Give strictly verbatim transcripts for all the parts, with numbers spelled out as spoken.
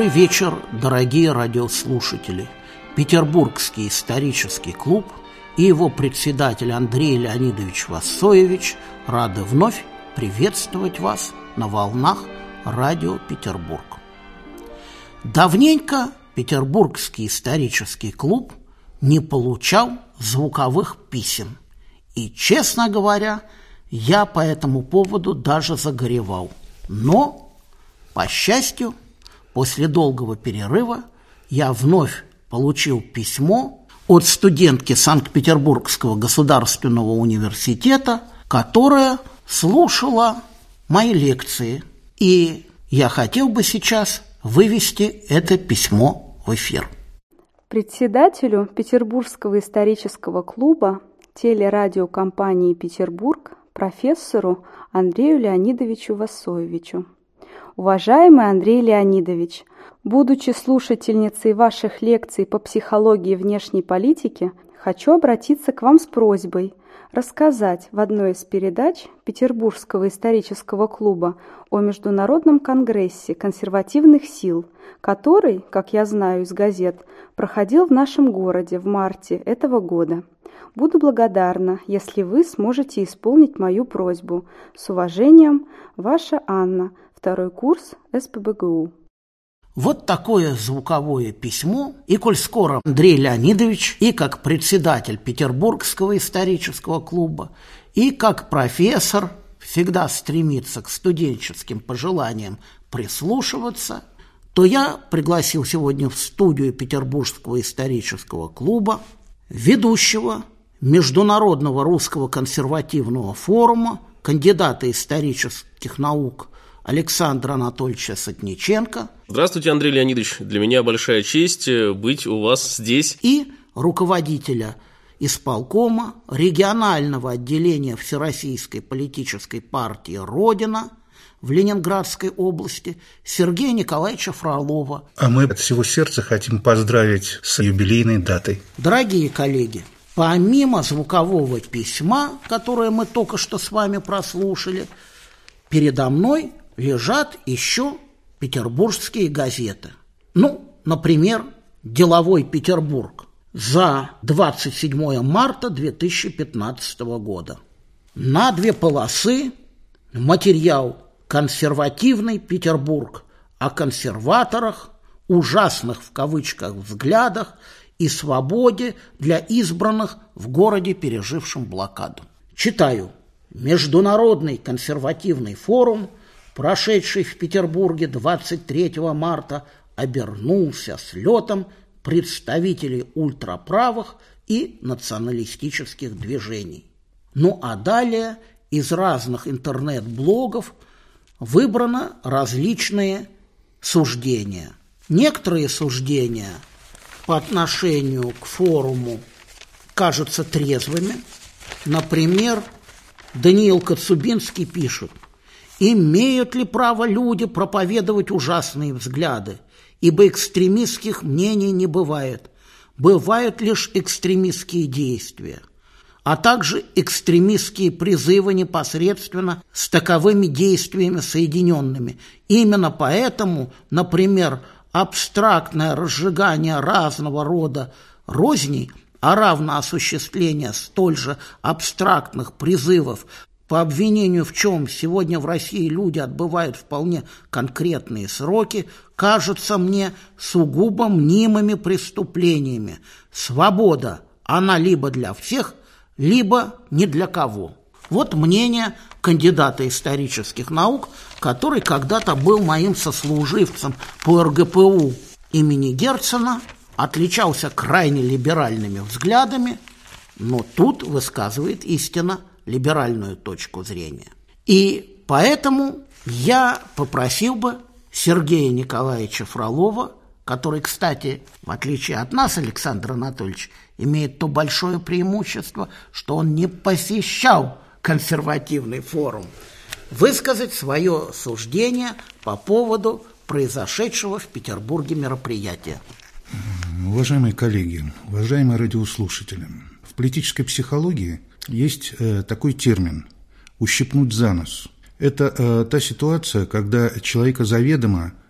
Добрый вечер, дорогие радиослушатели. Петербургский исторический клуб и его председатель Андрей Леонидович Вассоевич рады вновь приветствовать вас на волнах радио Петербург. Давненько Петербургский исторический клуб не получал звуковых писем. И, честно говоря, я по этому поводу даже загоревал. Но, по счастью, после долгого перерыва я вновь получил письмо от студентки Санкт-Петербургского государственного университета, которая слушала мои лекции. И я хотел бы сейчас вывести это письмо в эфир. Председателю Петербургского исторического клуба телерадиокомпании «Петербург» профессору Андрею Леонидовичу Вассоевичу. Уважаемый Андрей Леонидович, будучи слушательницей ваших лекций по психологии внешней политики, хочу обратиться к вам с просьбой рассказать в одной из передач Петербургского исторического клуба о Международном конгрессе консервативных сил, который, как я знаю из газет, проходил в нашем городе в марте этого года. Буду благодарна, если вы сможете исполнить мою просьбу. С уважением, ваша Анна, второй курс эс пэ бэ гэ у. Вот такое звуковое письмо, и коль скоро Андрей Леонидович и как председатель Петербургского исторического клуба, и как профессор всегда стремится к студенческим пожеланиям прислушиваться, то я пригласил сегодня в студию Петербургского исторического клуба ведущего Международного русского консервативного форума, кандидата исторических наук Александра Анатольевича Сотниченко. Здравствуйте, Андрей Леонидович. Для меня большая честь быть у вас здесь. И руководителя исполкома регионального отделения Всероссийской политической партии «Родина» в Ленинградской области Сергея Николаевича Фролова. А мы от всего сердца хотим поздравить с юбилейной датой. Дорогие коллеги, помимо звукового письма, которое мы только что с вами прослушали, передо мной лежат еще петербургские газеты. Ну, например, «Деловой Петербург» за двадцать седьмое марта две тысячи пятнадцатого года. На две полосы материал «Консервативный Петербург» о консерваторах, ужасных в кавычках взглядах и свободе для избранных в городе, пережившем блокаду. Читаю. Международный консервативный форум, прошедший в Петербурге двадцать третьего марта, обернулся слетом представителей ультраправых и националистических движений. Ну а далее из разных интернет-блогов выбрано различные суждения. Некоторые суждения по отношению к форуму кажутся трезвыми. Например, Даниил Коцубинский пишет: «Имеют ли право люди проповедовать ужасные взгляды? Ибо экстремистских мнений не бывает. Бывают лишь экстремистские действия, а также экстремистские призывы непосредственно с таковыми действиями соединенными. Именно поэтому, например, абстрактное разжигание разного рода розней, а равно осуществление столь же абстрактных призывов, по обвинению в чем сегодня в России люди отбывают вполне конкретные сроки, кажутся мне сугубо мнимыми преступлениями. Свобода, она либо для всех, либо ни для кого». Вот мнение кандидата исторических наук, который когда-то был моим сослуживцем по эр гэ пэ у имени Герцена, отличался крайне либеральными взглядами, но тут высказывает истинно либеральную точку зрения. И поэтому я попросил бы Сергея Николаевича Фролова, который, кстати, в отличие от нас, Александр Анатольевич, имеет то большое преимущество, что он не посещал консервативный форум, высказать свое суждение по поводу произошедшего в Петербурге мероприятия. Уважаемые коллеги, уважаемые радиослушатели, в политической психологии есть э, такой термин «ущипнуть за нос». Это э, та ситуация, когда человека заведомо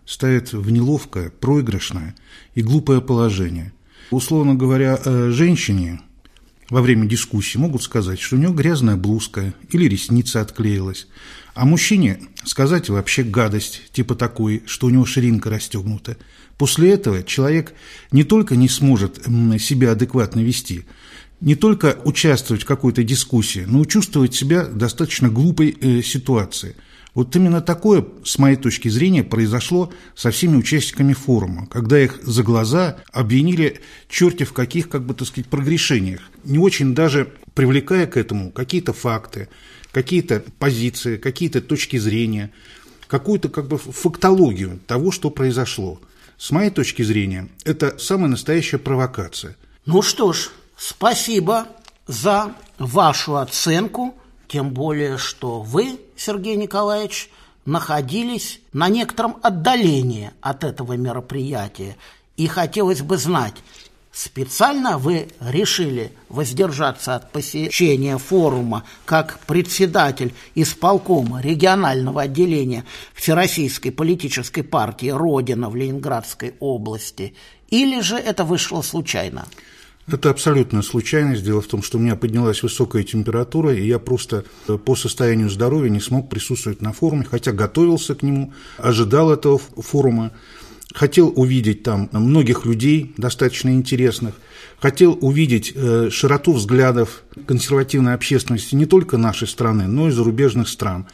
ставит в неловкое, проигрышное и глупое положение. Условно говоря, женщине во время дискуссии могут сказать, что у нее грязная блузка или ресница отклеилась, а мужчине сказать вообще гадость, типа такой, что у него ширинка расстегнута. После этого человек не только не сможет себя адекватно вести, не только участвовать в какой-то дискуссии, но и чувствовать себя в достаточно глупой э, ситуации. Вот именно такое, с моей точки зрения, произошло со всеми участниками форума, когда их за глаза обвинили черти в каких, как бы, так сказать, прогрешениях, не очень даже привлекая к этому какие-то факты, какие-то позиции, какие-то точки зрения, какую-то, как бы, фактологию того, что произошло. С моей точки зрения, это самая настоящая провокация. Ну что ж, спасибо за вашу оценку, тем более, что вы, Сергей Николаевич, находились на некотором отдалении от этого мероприятия. И хотелось бы знать, специально вы решили воздержаться от посещения форума как председатель исполкома регионального отделения Всероссийской политической партии «Родина» в Ленинградской области, или же это вышло случайно? Это абсолютно случайность. Дело в том, что у меня поднялась высокая температура, и я просто по состоянию здоровья не смог присутствовать на форуме, хотя готовился к нему, ожидал этого форума, хотел увидеть там многих людей достаточно интересных, хотел увидеть широту взглядов консервативной общественности не только нашей страны, но и зарубежных стран.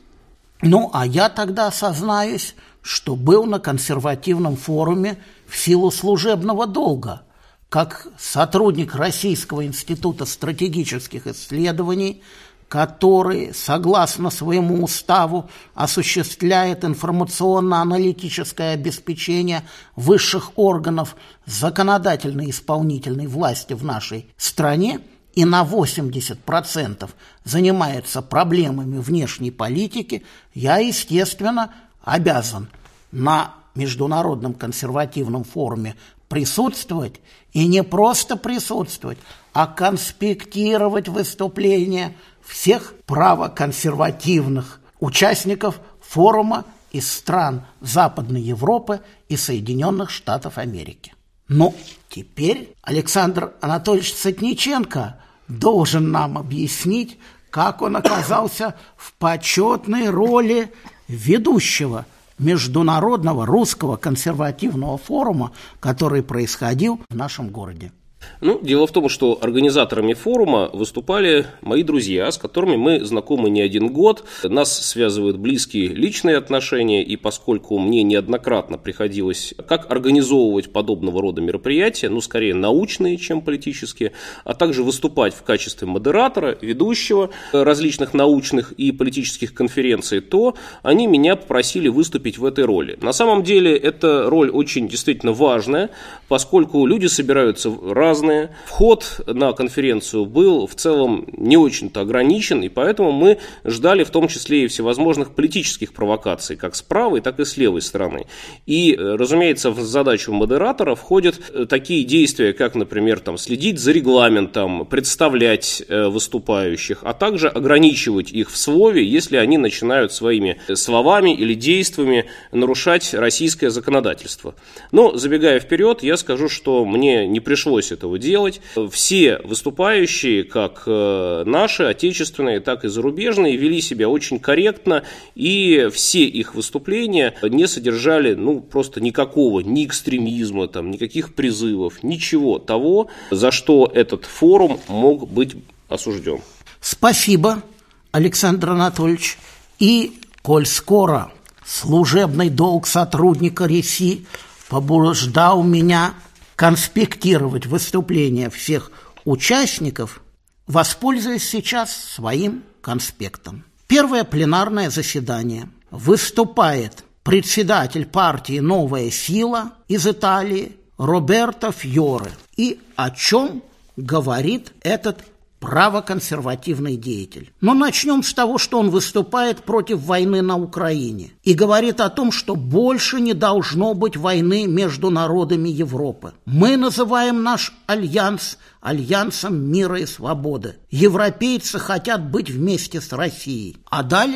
Ну, а я тогда сознаюсь, что был на консервативном форуме в силу служебного долга, как сотрудник Российского института стратегических исследований, который, согласно своему уставу, осуществляет информационно-аналитическое обеспечение высших органов законодательной и исполнительной власти в нашей стране и на восемьдесят процентов занимается проблемами внешней политики, я, естественно, обязан на Международном консервативном форуме присутствовать, и не просто присутствовать, а конспектировать выступления всех правоконсервативных участников форума из стран Западной Европы и Соединенных Штатов Америки. Ну, теперь Александр Анатольевич Сотниченко должен нам объяснить, как он оказался в почетной роли ведущего Международного русского консервативного форума, который происходил в нашем городе. Ну, дело в том, что организаторами форума выступали мои друзья, с которыми мы знакомы не один год. Нас связывают близкие личные отношения, и поскольку мне неоднократно приходилось как организовывать подобного рода мероприятия, ну, скорее научные, чем политические, а также выступать в качестве модератора, ведущего различных научных и политических конференций, то они меня попросили выступить в этой роли. На самом деле, эта роль очень действительно важная, поскольку люди собираются разные. Вход на конференцию был в целом не очень-то ограничен, и поэтому мы ждали в том числе и всевозможных политических провокаций, как с правой, так и с левой стороны. И, разумеется, в задачу модератора входят такие действия, как, например, там, следить за регламентом, представлять выступающих, а также ограничивать их в слове, если они начинают своими словами или действиями нарушать российское законодательство. Но, забегая вперед, я скажу, что мне не пришлось это этого делать. Все выступающие, как наши, отечественные, так и зарубежные, вели себя очень корректно, и все их выступления не содержали, ну, просто никакого ни экстремизма, там, никаких призывов, ничего того, за что этот форум мог быть осужден. Спасибо, Александр Анатольевич. И, коль скоро служебный долг сотрудника РИСИ побуждал меня конспектировать выступления всех участников, воспользуюсь сейчас своим конспектом. Первое пленарное заседание. Выступает председатель партии «Новая сила» из Италии Роберто Фьоре. И о чем говорит этот правоконсервативный деятель? Но начнем с того, что он выступает против войны на Украине и говорит о том, что больше не должно быть войны между народами Европы. Мы называем наш альянс альянсом мира и свободы. Европейцы хотят быть вместе с Россией. А далее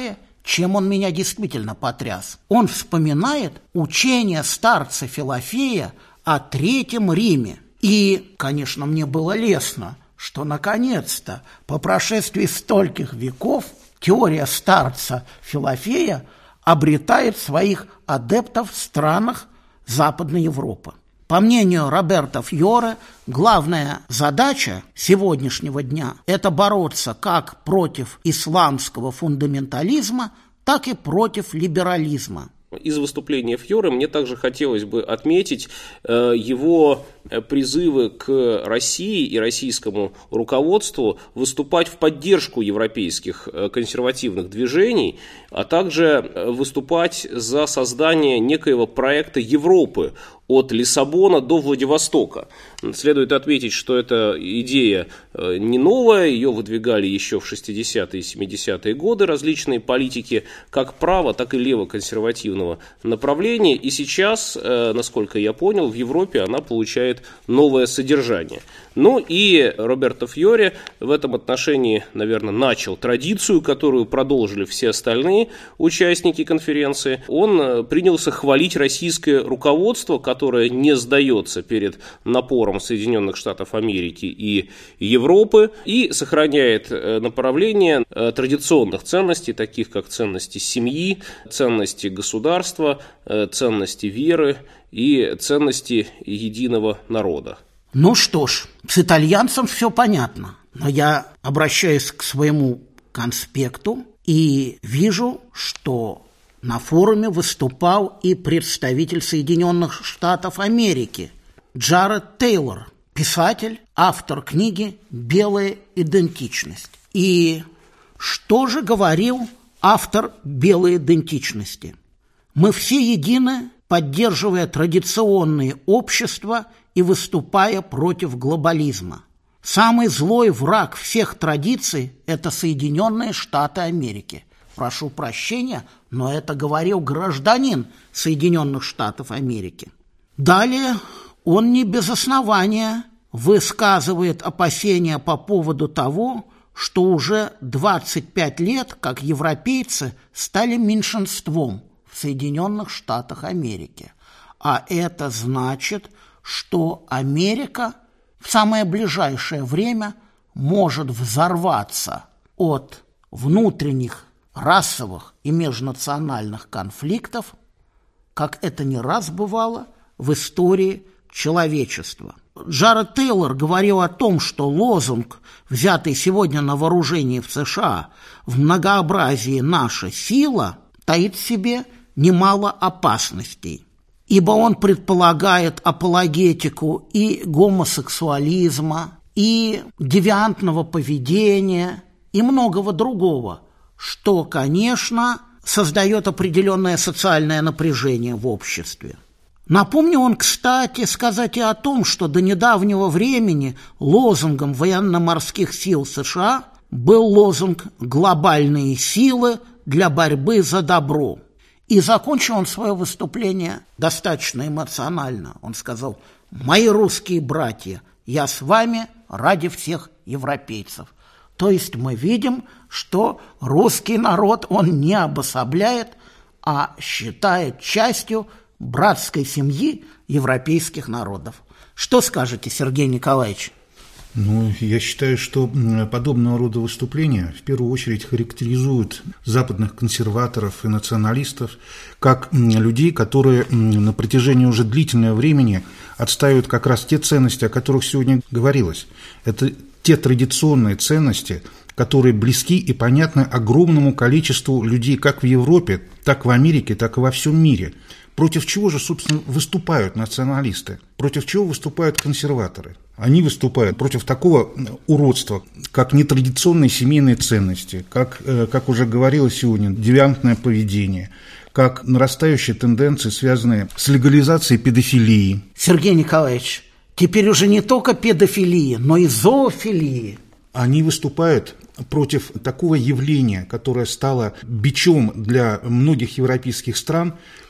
чем он меня действительно потряс. Он вспоминает учение старца Филофея о Третьем Риме. И, конечно, мне было лестно, что, наконец-то, по прошествии стольких веков, теория старца Филофея обретает своих адептов в странах Западной Европы. По мнению Роберто Фьоре, главная задача сегодняшнего дня – это бороться как против исламского фундаментализма, так и против либерализма. Из выступления Фьоре мне также хотелось бы отметить э, его призывы к России и российскому руководству выступать в поддержку европейских консервативных движений, а также выступать за создание некоего проекта Европы от Лиссабона до Владивостока. Следует отметить, что эта идея не новая, ее выдвигали еще в шестидесятые и семидесятые годы различные политики как право, так и левоконсервативного направления, и сейчас, насколько я понял, в Европе она получает новое содержание. Ну и Роберто Фьоре в этом отношении, наверное, начал традицию, которую продолжили все остальные участники конференции. Он принялся хвалить российское руководство, которое не сдается перед напором Соединенных Штатов Америки и Европы и сохраняет направление традиционных ценностей, таких как ценности семьи, ценности государства, ценности веры и ценности единого народа. Ну что ж, с итальянцем все понятно, но я обращаюсь к своему конспекту и вижу, что на форуме выступал и представитель Соединенных Штатов Америки Джаред Тейлор, писатель, автор книги «Белая идентичность». И что же говорил автор «Белой идентичности»? Мы все едины, поддерживая традиционные общества и выступая против глобализма. Самый злой враг всех традиций – это Соединенные Штаты Америки. Прошу прощения, но это говорил гражданин Соединенных Штатов Америки. Далее он не без основания высказывает опасения по поводу того, что уже двадцать пять лет, как европейцы стали меньшинством в Соединенных Штатах Америки. А это значит, что Америка в самое ближайшее время может взорваться от внутренних расовых и межнациональных конфликтов, как это не раз бывало в истории человечества. Джаред Тейлор говорил о том, что лозунг, взятый сегодня на вооружение в США, «В многообразии наша сила», таит в себе немало опасностей, ибо он предполагает апологетику и гомосексуализма, и девиантного поведения, и многого другого, что, конечно, создает определенное социальное напряжение в обществе. Напомню он, кстати, сказать и о том, что до недавнего времени лозунгом военно-морских сил США был лозунг «Глобальные силы для борьбы за добро». И закончил он свое выступление достаточно эмоционально. Он сказал: «Мои русские братья, я с вами ради всех европейцев». То есть мы видим, что русский народ он не обособляет, а считает частью братской семьи европейских народов. Что скажете, Сергей Николаевич? Ну, я считаю, что подобного рода выступления в первую очередь характеризуют западных консерваторов и националистов как людей, которые на протяжении уже длительного времени отстаивают как раз те ценности, о которых сегодня говорилось. Это те традиционные ценности, которые близки и понятны огромному количеству людей как в Европе, так в Америке, так и во всем мире. Против чего же, собственно, выступают националисты? Против чего выступают консерваторы? Они выступают против такого уродства, как нетрадиционные семейные ценности, как, как уже говорилось сегодня, девиантное поведение, как нарастающие тенденции, связанные с легализацией педофилии. Сергей Николаевич, теперь уже не только педофилии, но и зоофилии. Они выступают против такого явления, которое стало бичом для многих европейских стран,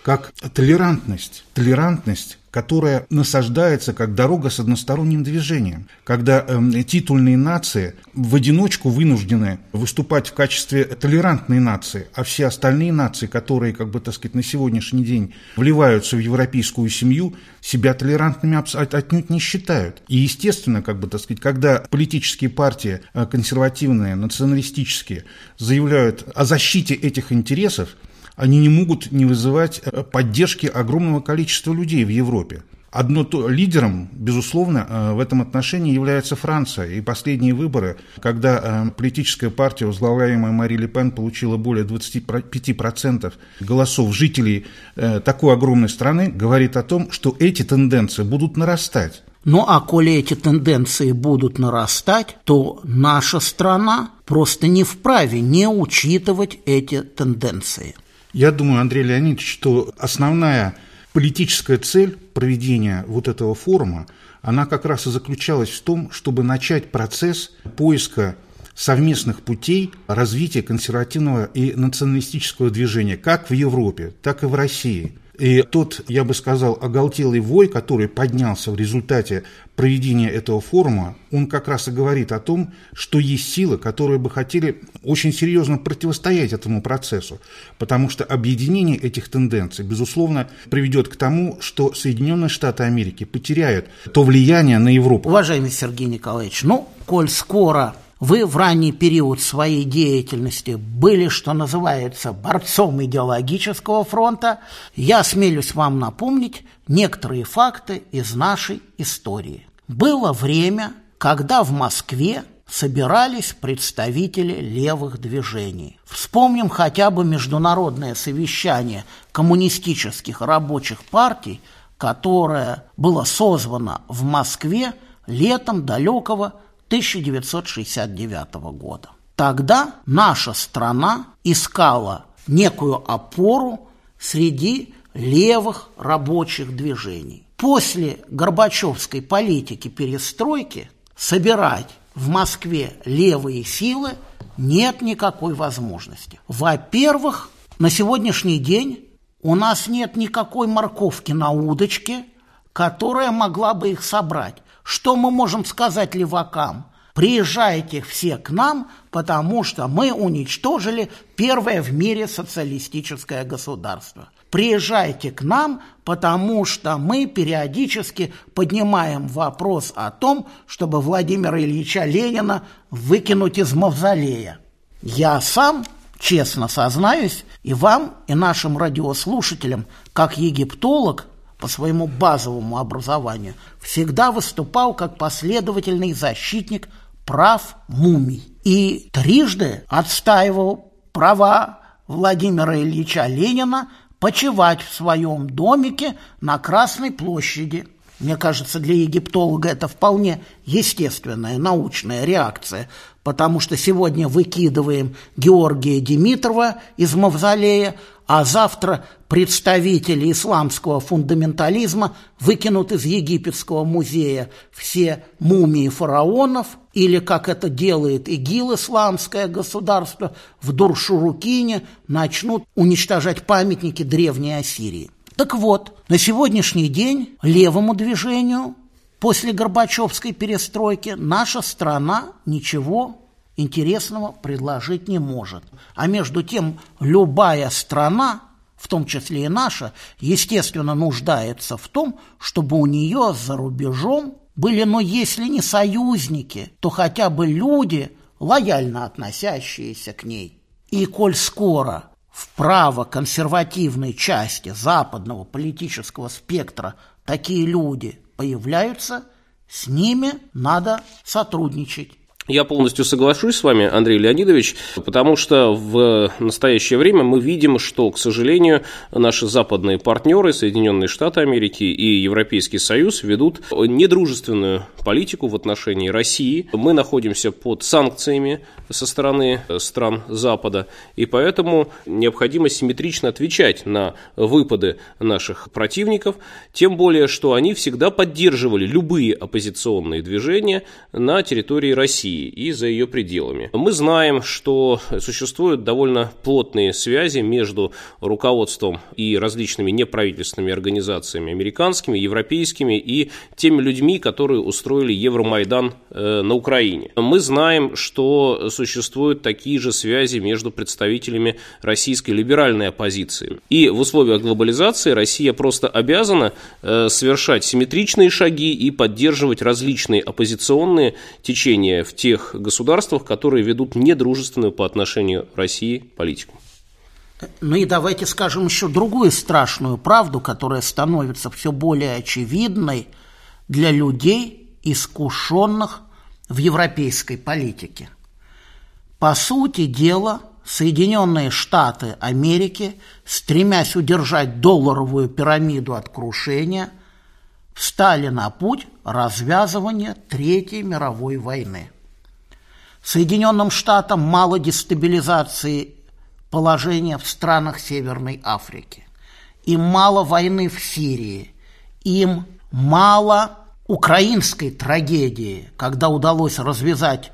как толерантность, толерантность, которая насаждается как дорога с односторонним движением, когда э, титульные нации в одиночку вынуждены выступать в качестве толерантной нации, а все остальные нации, которые, как бы, так сказать, на сегодняшний день вливаются в европейскую семью, себя толерантными отнюдь не считают. И, естественно, как бы, так сказать, когда политические партии консервативные, националистические заявляют о защите этих интересов, они не могут не вызывать поддержки огромного количества людей в Европе. Одно то, лидером, безусловно, в этом отношении является Франция. И последние выборы, когда политическая партия, возглавляемая Мари Ле Пен, получила более двадцати пяти процентов голосов жителей такой огромной страны, говорит о том, что эти тенденции будут нарастать. Ну а коли эти тенденции будут нарастать, то наша страна просто не вправе не учитывать эти тенденции. Я думаю, Андрей Леонидович, что основная политическая цель проведения вот этого форума, она как раз и заключалась в том, чтобы начать процесс поиска совместных путей развития консервативного и националистического движения как в Европе, так и в России. И тот, я бы сказал, оголтелый вой, который поднялся в результате проведения этого форума, он как раз и говорит о том, что есть силы, которые бы хотели очень серьезно противостоять этому процессу, потому что объединение этих тенденций, безусловно, приведет к тому, что Соединенные Штаты Америки потеряют то влияние на Европу. Уважаемый Сергей Николаевич, ну, коль скоро вы в ранний период своей деятельности были, что называется, борцом идеологического фронта, я осмелюсь вам напомнить некоторые факты из нашей истории. Было время, когда в Москве собирались представители левых движений. Вспомним хотя бы международное совещание коммунистических рабочих партий, которое было созвано в Москве летом далекого тысяча девятьсот шестьдесят девятого года. Тогда наша страна искала некую опору среди левых рабочих движений. После горбачевской политики перестройки собирать в Москве левые силы нет никакой возможности. Во-первых, на сегодняшний день у нас нет никакой морковки на удочке, которая могла бы их собрать. Что мы можем сказать левакам? Приезжайте все к нам, потому что мы уничтожили первое в мире социалистическое государство. Приезжайте к нам, потому что мы периодически поднимаем вопрос о том, чтобы Владимира Ильича Ленина выкинуть из мавзолея. Я сам, честно сознаюсь, и вам, и нашим радиослушателям, как египтолог, по своему базовому образованию, всегда выступал как последовательный защитник прав мумий. И трижды отстаивал права Владимира Ильича Ленина почивать в своем домике на Красной площади. Мне кажется, для египтолога это вполне естественная научная реакция, потому что сегодня выкидываем Георгия Димитрова из мавзолея, а завтра представители исламского фундаментализма выкинут из египетского музея все мумии фараонов, или, как это делает ИГИЛ, исламское государство, в Дур-Шурукине начнут уничтожать памятники древней Ассирии. Так вот, на сегодняшний день левому движению после Горбачевской перестройки наша страна ничего интересного предложить не может. А между тем, любая страна, в том числе и наша, естественно, нуждается в том, чтобы у нее за рубежом были, ну, если не союзники, то хотя бы люди, лояльно относящиеся к ней. И коль скоро в право-консервативной части западного политического спектра такие люди появляются, с ними надо сотрудничать. Я полностью соглашусь с вами, Андрей Леонидович, потому что в настоящее время мы видим, что, к сожалению, наши западные партнеры, Соединенные Штаты Америки и Европейский Союз, ведут недружественную политику в отношении России. Мы находимся под санкциями со стороны стран Запада, и поэтому необходимо симметрично отвечать на выпады наших противников, тем более, что они всегда поддерживали любые оппозиционные движения на территории России. России и за ее пределами. Мы знаем, что существуют довольно плотные связи между руководством и различными неправительственными организациями американскими, европейскими и теми людьми, которые устроили Евромайдан э, на Украине. Мы знаем, что существуют такие же связи между представителями российской либеральной оппозиции. И в условиях глобализации Россия просто обязана э, совершать симметричные шаги и поддерживать различные оппозиционные течения в тех государствах, которые ведут недружественную по отношению к России политику. Ну и давайте скажем еще другую страшную правду, которая становится все более очевидной для людей, искушенных в европейской политике. По сути дела, Соединенные Штаты Америки, стремясь удержать долларовую пирамиду от крушения, встали на путь развязывания Третьей мировой войны. Соединенным Штатам мало дестабилизации положения в странах Северной Африки. Им мало войны в Сирии. Им мало украинской трагедии, когда удалось развязать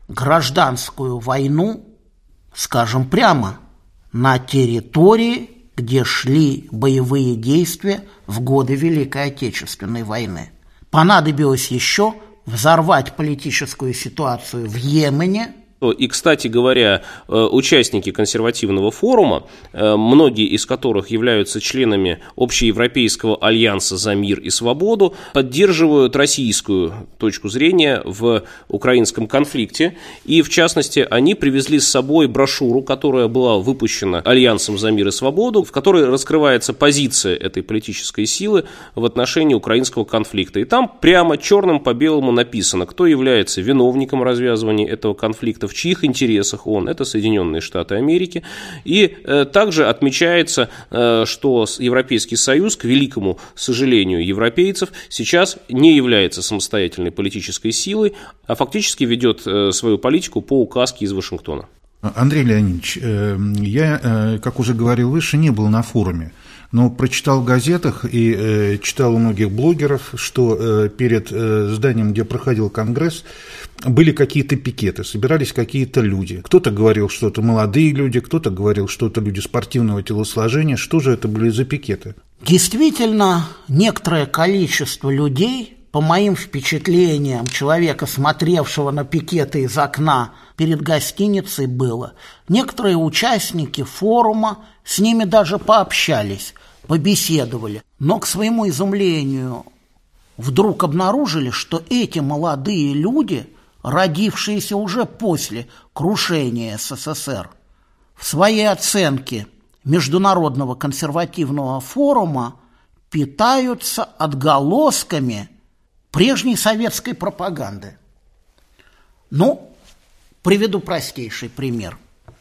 гражданскую войну, скажем прямо, на территории, где шли боевые действия в годы Великой Отечественной войны. Понадобилось еще взорвать политическую ситуацию в Йемене. И, кстати говоря, участники консервативного форума, многие из которых являются членами Общеевропейского альянса за мир и свободу, поддерживают российскую точку зрения в украинском конфликте. И, в частности, они привезли с собой брошюру, которая была выпущена Альянсом за мир и свободу, в которой раскрывается позиция этой политической силы в отношении украинского конфликта. И там прямо черным по белому написано, кто является виновником развязывания этого конфликта, в чьих интересах он, это Соединенные Штаты Америки. И э, также отмечается, э, что Европейский Союз, к великому сожалению европейцев, сейчас не является самостоятельной политической силой, а фактически ведет э, свою политику по указке из Вашингтона. Андрей Леонидович, э, я, э, как уже говорил выше, не был на форуме, но прочитал в газетах и э, читал у многих блогеров, что э, перед э, зданием, где проходил Конгресс, были какие-то пикеты, собирались какие-то люди. Кто-то говорил, что это молодые люди, кто-то говорил, что это люди спортивного телосложения. Что же это были за пикеты? Действительно, некоторое количество людей, по моим впечатлениям, человека, смотревшего на пикеты из окна перед гостиницей, было. Некоторые участники форума с ними даже пообщались, побеседовали. Но, к своему изумлению, вдруг обнаружили, что эти молодые люди, родившиеся уже после крушения СССР, в своей оценке Международного консервативного форума питаются отголосками прежней советской пропаганды. Ну, приведу простейший пример.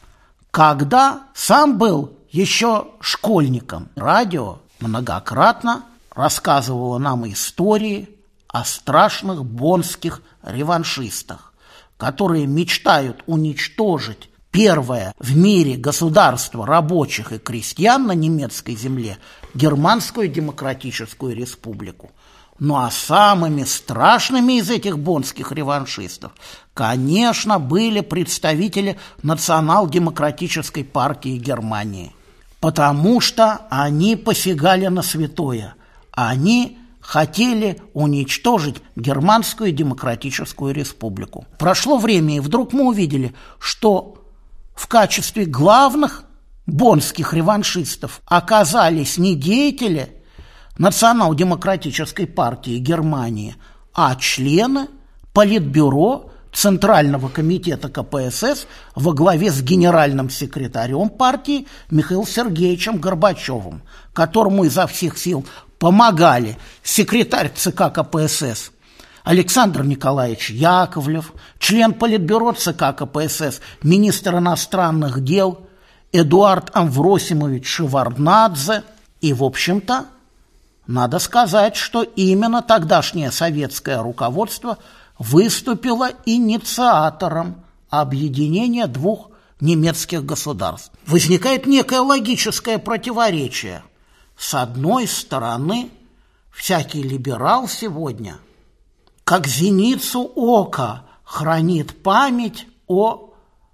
Когда сам был еще школьником, радио многократно рассказывало нам истории о страшных боннских реваншистах, которые мечтают уничтожить первое в мире государство рабочих и крестьян на немецкой земле, Германскую Демократическую Республику. Ну а самыми страшными из этих боннских реваншистов, конечно, были представители Национал-демократической партии Германии, потому что они посягали на святое, они хотели уничтожить Германскую Демократическую Республику. Прошло время, и вдруг мы увидели, что в качестве главных боннских реваншистов оказались не деятели Национал-демократической партии Германии, а члены Политбюро Центрального комитета ка пэ эс эс во главе с генеральным секретарем партии Михаилом Сергеевичем Горбачевым, которому изо всех сил помогали секретарь ЦК ка пэ эс эс Александр Николаевич Яковлев, член Политбюро ЦК ка пэ эс эс, министр иностранных дел Эдуард Амвросимович Шеварднадзе. И, в общем-то, надо сказать, что именно тогдашнее советское руководство выступило инициатором объединения двух немецких государств. Возникает некое логическое противоречие. С одной стороны, всякий либерал сегодня, как зеницу ока, хранит память о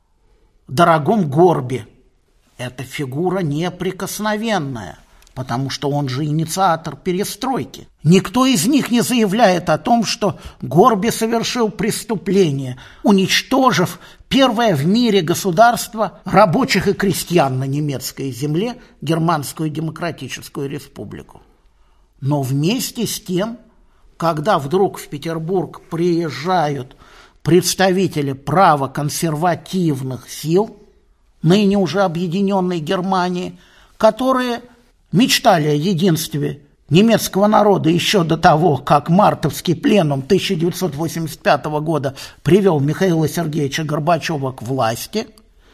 дорогом Горбе. Эта фигура неприкосновенная, потому что он же инициатор перестройки. Никто из них не заявляет о том, что Горбе совершил преступление, уничтожив первое в мире государство рабочих и крестьян на немецкой земле, Германскую Демократическую Республику. Но вместе с тем, когда вдруг в Петербург приезжают представители правоконсервативных сил, ныне уже объединенной Германии, которые мечтали о единстве немецкого народа еще до того, как мартовский пленум тысяча девятьсот восемьдесят пятого года привел Михаила Сергеевича Горбачева к власти,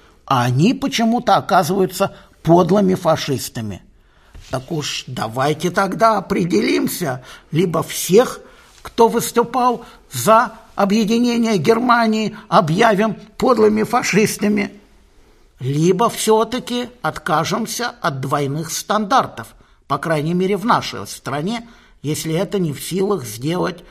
а они почему-то оказываются подлыми фашистами. Так уж давайте тогда определимся, либо всех, кто выступал за объединение Германии, объявим подлыми фашистами, либо все-таки откажемся от двойных стандартов, по крайней мере в нашей стране, если это не в силах сделать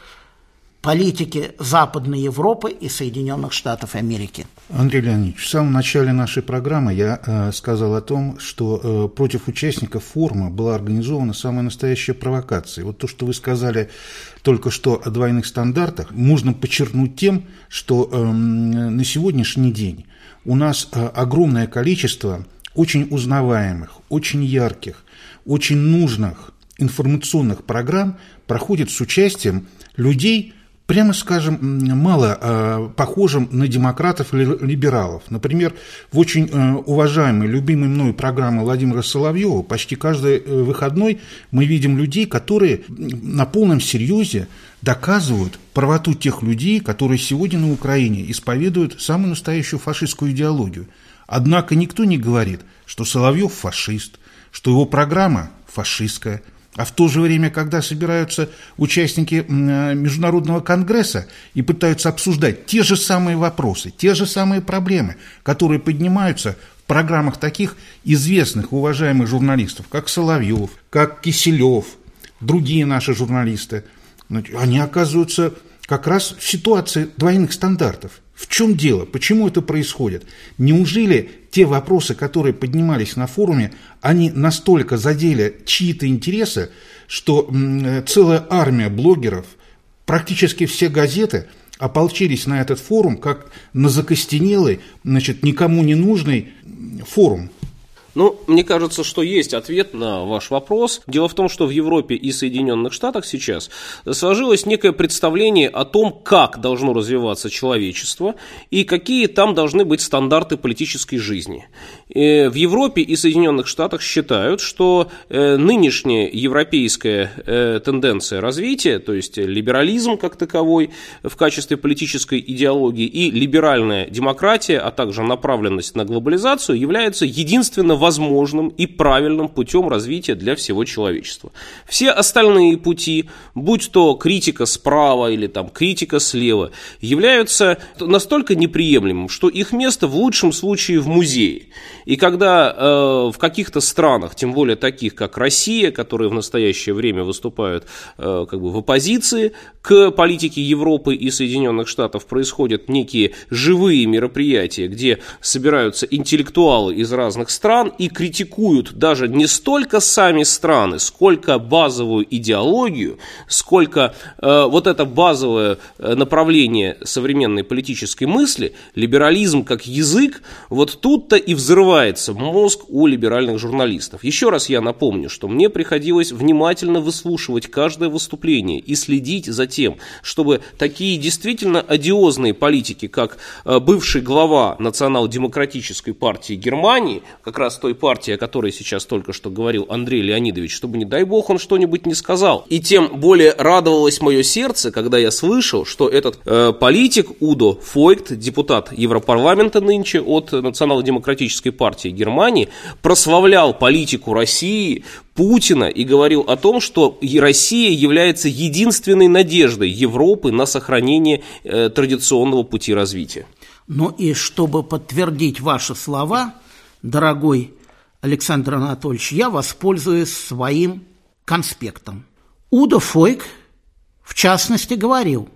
политики Западной Европы и Соединенных Штатов Америки. Андрей Леонидович, в самом начале нашей программы я э, сказал о том, что э, против участников форума была организована самая настоящая провокация. Вот то, что вы сказали только что о двойных стандартах, можно подчеркнуть тем, что э, на сегодняшний день у нас э, огромное количество очень узнаваемых, очень ярких, очень нужных информационных программ проходит с участием людей, прямо скажем, мало э, похожим на демократов или либералов. Например, в очень э, уважаемой, любимой мной программе Владимира Соловьева почти каждый э, выходной мы видим людей, которые на полном серьезе доказывают правоту тех людей, которые сегодня на Украине исповедуют самую настоящую фашистскую идеологию. Однако никто не говорит, что Соловьев фашист, что его программа фашистская. А в то же время, когда собираются участники Международного конгресса и пытаются обсуждать те же самые вопросы, те же самые проблемы, которые поднимаются в программах таких известных, уважаемых журналистов, как Соловьев, как Киселев, другие наши журналисты, они оказываются как раз в ситуации двойных стандартов. В чем дело? Почему это происходит? Неужели те вопросы, которые поднимались на форуме, они настолько задели чьи-то интересы, что целая армия блогеров, практически все газеты ополчились на этот форум, как на закостенелый, значит, никому не нужный форум? Ну, мне кажется, что есть ответ на ваш вопрос. Дело в том, что в Европе и Соединенных Штатах сейчас сложилось некое представление о том, как должно развиваться человечество и какие там должны быть стандарты политической жизни. И в Европе и Соединенных Штатах считают, что нынешняя европейская тенденция развития, то есть либерализм как таковой в качестве политической идеологии и либеральная демократия, а также направленность на глобализацию, являются единственно возможным и правильным путем развития для всего человечества. Все остальные пути, будь то критика справа или там критика слева, являются настолько неприемлемым, что их место в лучшем случае в музее. И когда э, в каких-то странах, тем более таких как Россия, которые в настоящее время выступают э, как бы в оппозиции к политике Европы и Соединенных Штатов, происходят некие живые мероприятия, где собираются интеллектуалы из разных стран и критикуют даже не столько сами страны, сколько базовую идеологию, сколько э, вот это базовое направление современной политической мысли, либерализм как язык, вот тут-то и взрывается мозг у либеральных журналистов. Еще раз я напомню, что мне приходилось внимательно выслушивать каждое выступление и следить за тем, чтобы такие действительно одиозные политики, как э, бывший глава Национал-демократической партии Германии, как раз той партии, о которой сейчас только что говорил Андрей Леонидович, чтобы, не дай бог, он что-нибудь не сказал. И тем более радовалось мое сердце, когда я слышал, что этот э, политик Удо Фойгт, депутат Европарламента нынче от Национал-демократической партии Германии, прославлял политику России, Путина и говорил о том, что Россия является единственной надеждой Европы на сохранение э, традиционного пути развития. Ну и чтобы подтвердить ваши слова, дорогой Александр Анатольевич, я воспользуюсь своим конспектом. Удо Фойгт, в частности, говорил: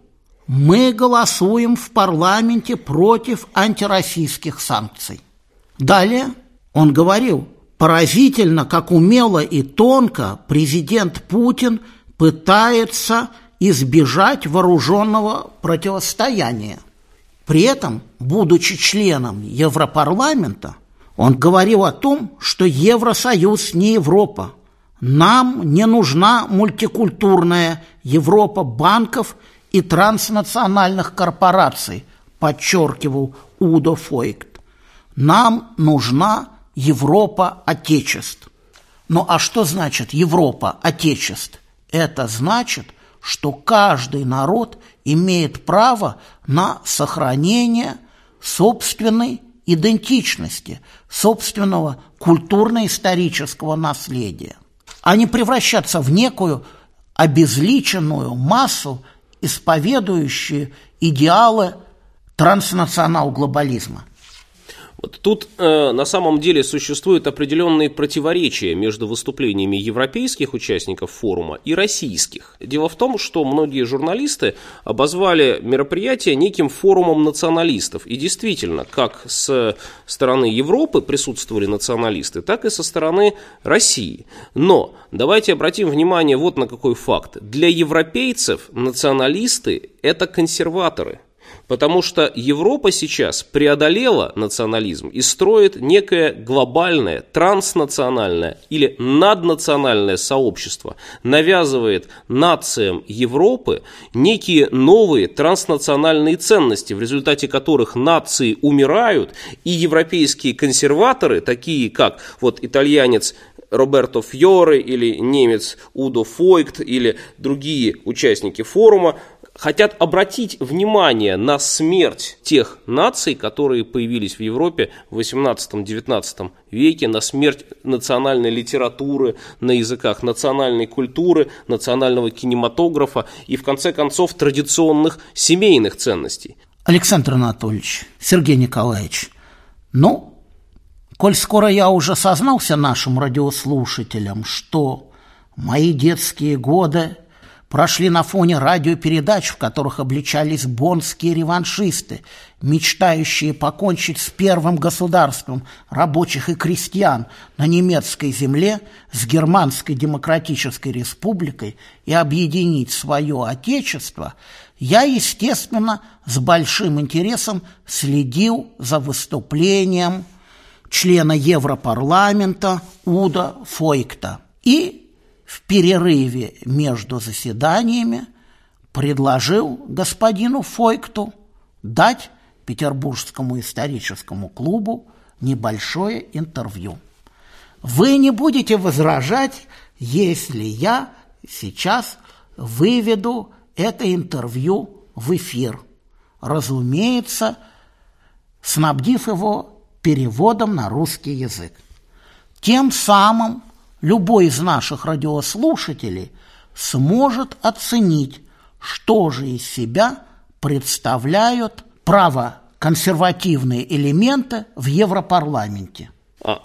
мы голосуем в парламенте против антироссийских санкций. Далее он говорил: поразительно, как умело и тонко президент Путин пытается избежать вооруженного противостояния. При этом, будучи членом Европарламента, он говорил о том, что Евросоюз не Европа. Нам не нужна мультикультурная Европа банков и транснациональных корпораций, подчеркивал Удо Фойкт. Нам нужна Европа Отечеств. Ну а что значит Европа Отечеств? Это значит, что каждый народ имеет право на сохранение собственной идентичности, собственного культурно-исторического наследия, а не превращаться в некую обезличенную массу, исповедующую идеалы транснационал-глобализма. Вот тут э, на самом деле существуют определенные противоречия между выступлениями европейских участников форума и российских. Дело в том, что многие журналисты обозвали мероприятие неким форумом националистов. И действительно, как с стороны Европы присутствовали националисты, так и со стороны России. Но давайте обратим внимание вот на какой факт. Для европейцев националисты – это консерваторы. Потому что Европа сейчас преодолела национализм и строит некое глобальное, транснациональное или наднациональное сообщество, навязывает нациям Европы некие новые транснациональные ценности, в результате которых нации умирают, и европейские консерваторы, такие как вот итальянец Роберто Фьоре или немец Удо Фойкт или другие участники форума, хотят обратить внимание на смерть тех наций, которые появились в Европе в восемнадцатом-девятнадцатом веке, на смерть национальной литературы, на языках национальной культуры, национального кинематографа и, в конце концов, традиционных семейных ценностей. Александр Анатольевич, Сергей Николаевич, ну, коль скоро я уже сознался нашим радиослушателям, что мои детские годы прошли на фоне радиопередач, в которых обличались боннские реваншисты, мечтающие покончить с первым государством рабочих и крестьян на немецкой земле с Германской Демократической Республикой и объединить свое отечество, я, естественно, с большим интересом следил за выступлением члена Европарламента Удо Фойкта и в перерыве между заседаниями предложил господину Фойкту дать Петербургскому историческому клубу небольшое интервью. Вы не будете возражать, если я сейчас выведу это интервью в эфир, разумеется, снабдив его переводом на русский язык. Тем самым любой из наших радиослушателей сможет оценить, что же из себя представляют правоконсервативные элементы в Европарламенте. А,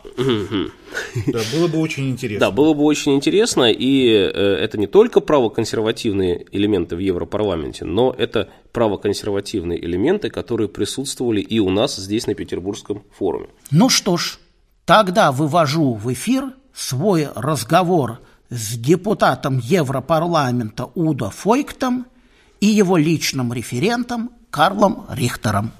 да, было бы очень интересно. Да, было бы очень интересно, и э, это не только правоконсервативные элементы в Европарламенте, но это правоконсервативные элементы, которые присутствовали и у нас здесь на Петербургском форуме. Ну что ж, тогда вывожу в эфир свой разговор с депутатом Европарламента Удо Фойктом и его личным референтом Карлом Рихтером.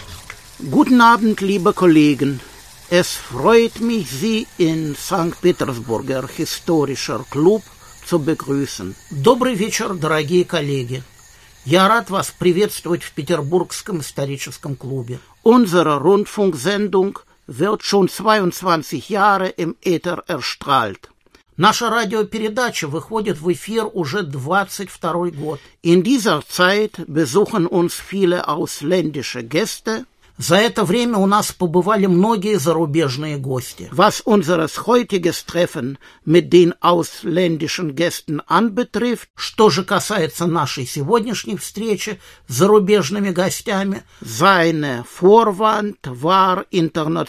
Guten Abend, liebe Kollegen. Es freut mich, Sie in Sankt Petersburger Historischer Club zu begrüßen. Добрый вечер, дорогие коллеги. Я рад вас приветствовать в Петербургском историческом клубе. Unsere Rundfunksendung wird schon zweiundzwanzig Jahre im Äther erstrahlt. Наша радиопередача выходит в эфир уже двадцать второй год. In dieser Zeit besuchen uns viele ausländische Gäste. За это время у нас побывали многие зарубежные гости. Was unseres heutiges Treffen mit den ausländischen Gästen anbetrifft, что же касается нашей сегодняшней встречи с зарубежными гостями, seine Vorwand war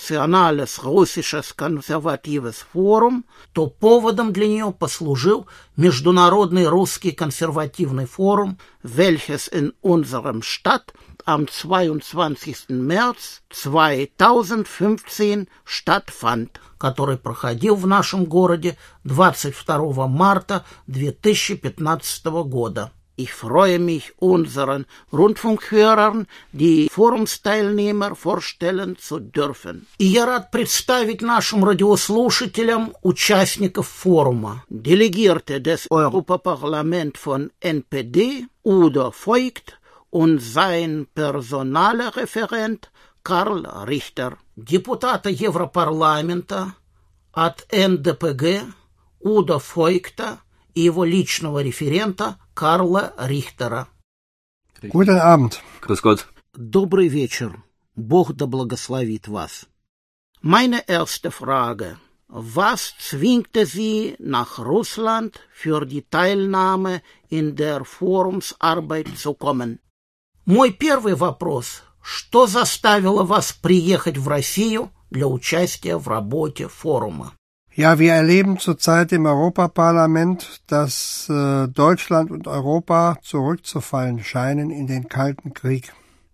internationales russisches konservatives Forum, то поводом для нее послужил Международный русский консервативный форум, welches in unserem Stadt am zweiundzwanzigsten März zweitausendfünfzehn stattfand, который проходил в нашем городе двадцать второго марта две тысячи пятнадцатого года. Ich freue mich, unseren Rundfunkhörern die Forumsteilnehmer vorstellen zu dürfen. И я рад представить нашим радиослушателям участников форума. Delegierte des Europaparlament von N P D, Udo Voigt, und sein Personalreferent Карл Рихтер. Депутата Европарламента от Н Д П Г Удо Фойкта и его личного референта Карла Рихтера. Guten Abend. Grüß Gott. Добрый вечер. Бог да благословит вас. Meine erste Frage. Was zwingte Sie nach Russland für die Teilnahme in der Forumsarbeit zu kommen? Мой первый вопрос. Что заставило вас приехать в Россию для участия в работе форума? Ja, wir erleben zurzeit im Europaparlament, dass äh, Deutschland und Europa zurückzufallen scheinen in den Kalten Krieg.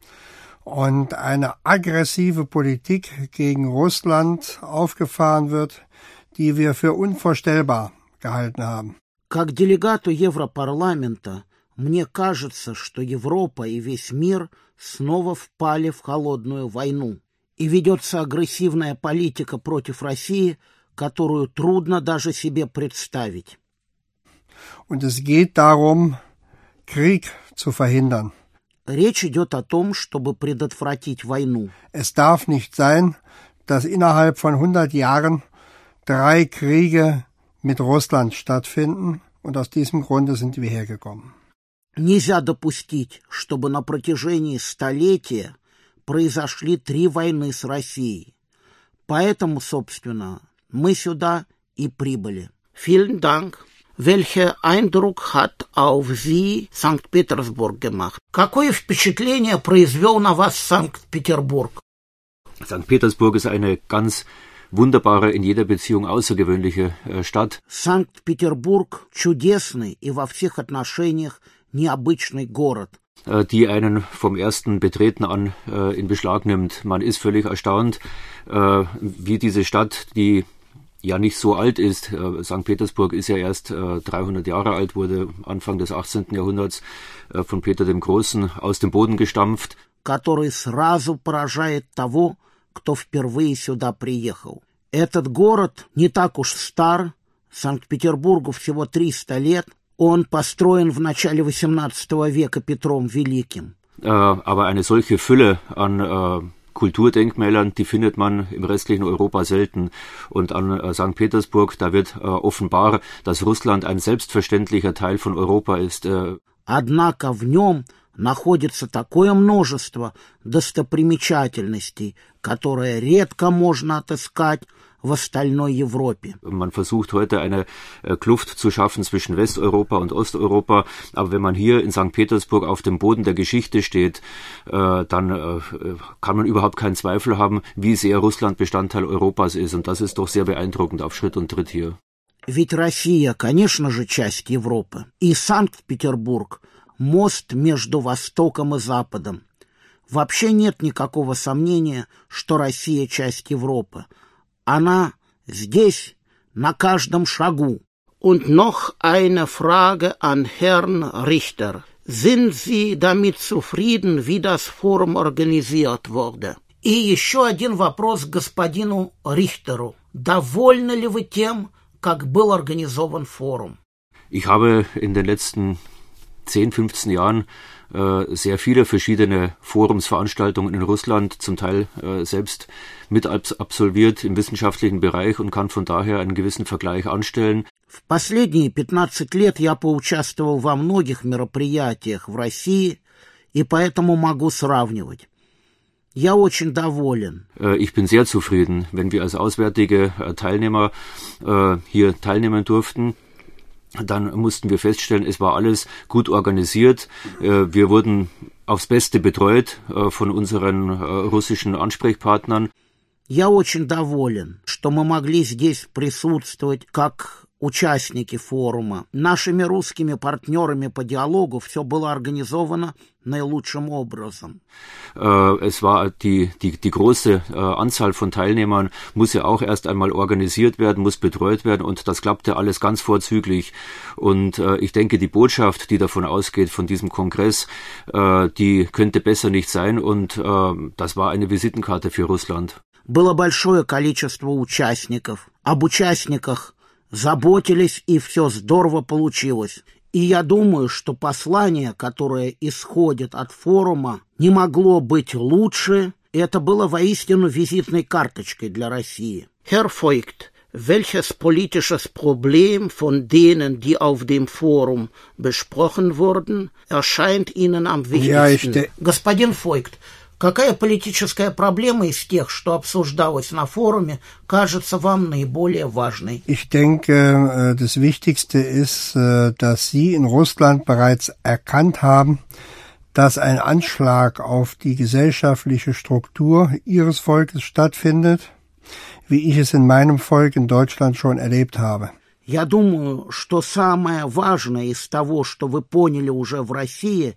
Und eine aggressive Politik gegen Russland aufgefahren wird, die wir für unvorstellbar gehalten haben. Как делегату Европарламента мне кажется, что Европа и весь мир снова впали в холодную войну, и ведется агрессивная политика против России, которую трудно даже себе представить. Und es geht darum, Krieg zu verhindern. Речь идет о том, чтобы предотвратить войну. Es darf nicht sein, dass innerhalb von hundert Jahren drei Kriege mit Russland stattfinden, und aus diesem Grunde sind wir hergekommen. Нельзя допустить, чтобы на протяжении столетия произошли три войны с Россией. Поэтому, собственно, мы сюда и прибыли. Vielen Dank. Welcher Eindruck hat auf Sie Sankt Petersburg gemacht? Какое впечатление произвел на вас Санкт-Петербург? Sankt Petersburg ist eine ganz wunderbare, in jeder Beziehung außergewöhnliche äh, Stadt. Санкт-Петербург чудесный и во всех отношениях необычный город. Äh, die einen vom ersten Betreten an äh, in Beschlag nimmt. Man ist völlig erstaunt, äh, wie diese Stadt, die ja nicht so alt ist. Äh, Sankt Petersburg ist ja erst äh, dreihundert Jahre alt, wurde Anfang des achtzehnten Jahrhunderts äh, von Peter dem Großen aus dem Boden gestampft. Который сразу поражает того, кто впервые сюда приехал. Этот город не так уж стар, Санкт-Петербургу всего триста лет, он построен в начале восемнадцатого века Петром Великим. Äh, aber eine solche Fülle an äh, Kulturdenkmälern, die findet man im restlichen Europa selten. Und an äh, Sankt Petersburg, da wird äh, offenbar, dass Russland ein selbstverständlicher Teil von Europa ist. Äh. Однако в нем находится такое множество достопримечательностей, которые редко можно отыскать в остальной Европе. Man versucht heute eine äh, Kluft zu schaffen zwischen Westeuropa und Osteuropa, aber wenn man hier in Sankt Petersburg auf dem Boden der Geschichte steht, äh, dann äh, kann man überhaupt keinen Zweifel haben, wie sehr Russland Bestandteil Europas ist, und das ist doch sehr beeindruckend auf Schritt und Tritt hier. Ведь Россия, конечно же, часть Европы, и Санкт-Петербург – мост между Востоком и Западом. Вообще нет никакого сомнения, что Россия часть Европы. Она здесь, на каждом шагу. Und noch eine Frage an Herrn Richter. Sind Sie damit zufrieden, wie das Forum organisiert wurde? И еще один вопрос к господину Рихтеру. Довольны ли вы тем, как был организован форум? Ich habe in den letzten zehn, fünfzehn Jahren äh, sehr viele verschiedene Forumsveranstaltungen in Russland, zum Teil äh, selbst mit absolviert im wissenschaftlichen Bereich und kann von daher einen gewissen Vergleich anstellen. В последние пятнадцать лет я поучаствовал во многих мероприятиях в России, и поэтому могу сравнивать. Я очень доволен. Äh, ich bin sehr zufrieden, wenn wir als auswärtige äh, Teilnehmer äh, hier teilnehmen durften. Dann mussten wir feststellen, es war alles gut organisiert. Wir wurden aufs Beste betreut von unseren russischen Ansprechpartnern. Я очень доволен, что мы могли здесь присутствовать как участники форума. Нашими русскими партнерами по диалогу все было организовано наилучшим образом. Es war die, die, die große Anzahl von Teilnehmern, muss ja auch erst einmal organisiert werden, muss betreut werden und das klappte alles ganz vorzüglich. Und ich denke, die Botschaft, die davon ausgeht, von diesem Kongress, die könnte besser nicht sein und das war eine Visitenkarte für Russland. Было большое количество участников. Об участниках заботились, и все здорово получилось. И я думаю, что послание, которое исходит от форума, не могло быть лучше. Это было воистину визитной карточкой для России. Herr Voigt, welches politisches Problem von denen, die auf dem Forum besprochen wurden, erscheint Ihnen am wichtigsten? Ja, Господин Voigt, какая политическая проблема из тех, что обсуждалось на форуме, кажется вам наиболее важной? Ich denke, das Wichtigste ist, dass Sie in Russland bereits erkannt haben, dass ein Anschlag auf die gesellschaftliche Struktur Ihres Volkes stattfindet, wie ich es in meinem Volk in Deutschland schon erlebt habe. Я думаю, что самое важное из того, что вы поняли уже в России,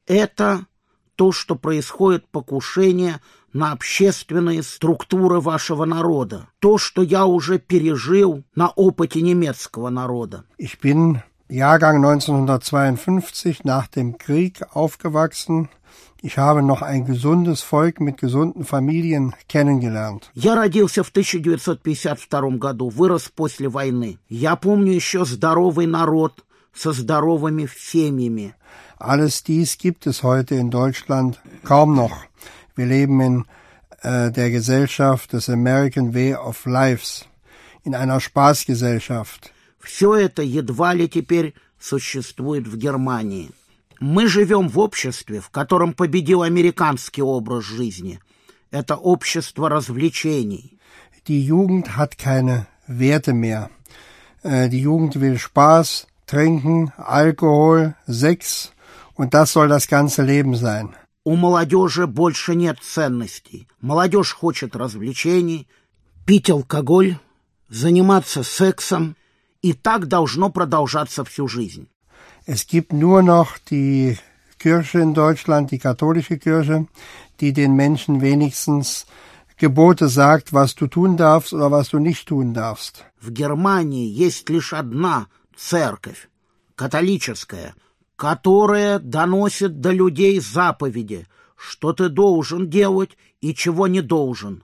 это то, что происходит покушение на общественные структуры вашего народа. То, что я уже пережил на опыте немецкого народа. Ich bin Jahrgang neunzehnhundertzweiundfünfzig nach dem Krieg aufgewachsen. Ich habe noch ein gesundes Volk mit gesunden Familien kennengelernt. Я родился в тысяча девятьсот пятьдесят втором году, вырос после войны. Я помню еще здоровый народ со здоровыми семьями. Alles dies gibt es heute in Deutschland kaum noch. Wir leben in äh, der Gesellschaft des American Way of Lives, in einer Spaßgesellschaft. Все это едва ли теперь существует в Германии. Мы живем в обществе, в котором победил американский образ жизни. Это общество развлечений. Die Jugend hat keine Werte mehr. Äh, die Jugend will Spaß, Trinken, Alkohol, Sex. Und das soll das ganze Leben sein. У молодежи больше нет ценностей. Молодежь хочет развлечений, пить алкоголь, заниматься сексом. И так должно продолжаться всю жизнь. Es gibt nur noch die Kirche in Deutschland, die katholische Kirche, die den Menschen wenigstens Gebote sagt, was du tun darfst oder was du nicht tun darfst. В Германии есть лишь одна церковь, католическая, которая доносит до людей заповеди, что ты должен делать и чего не должен.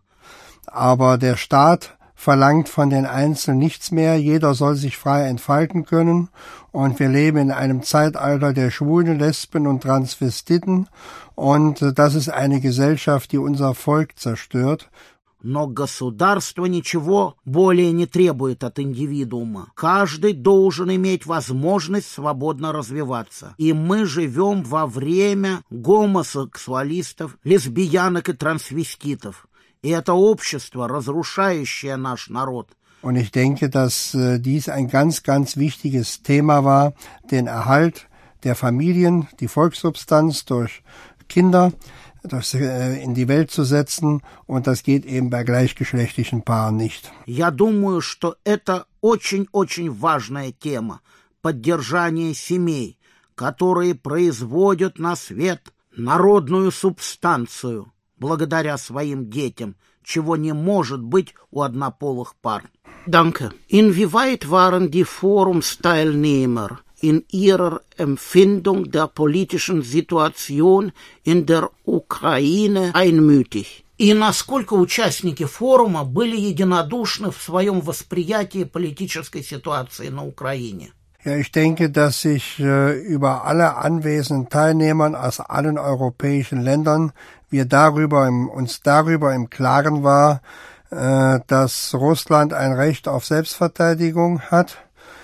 Aber der Staat verlangt von den Einzelnen nichts mehr. Jeder soll sich frei entfalten können. Und wir leben in einem Zeitalter der Schwulen, Lesben und Transvestiten. Und das ist eine Gesellschaft, die unser Volk zerstört. Но государство ничего более не требует от индивидуума. Каждый должен иметь возможность свободно развиваться. И мы живем во время гомосексуалистов, лесбиянок и трансвеститов. И это общество, разрушающее наш народ. Und ich denke, dass äh, dies ein ganz, ganz wichtiges Thema war, den Erhalt der Familien, die Volkssubstanz durch Kinder, das äh, in die Welt zu setzen, und das geht eben bei gleichgeschlechtlichen Paaren nicht. Я думаю, что это очень-очень важная тема поддержания семей, которые производят на свет народную субстанцию благодаря своим детям, чего не может быть у однополых пар. Danke. Inwieweit waren die Forumsteilnehmer in ihrer Empfindung der politischen Situation in der Ukraine einmütig? И насколько участники форума были единодушны в своем восприятии политической ситуации на Украине? Ja, ich denke, dass sich äh, über alle anwesenden Teilnehmern aus allen europäischen Ländern wir darüber im, uns darüber im Klaren war, äh, dass Russland ein Recht auf Selbstverteidigung hat,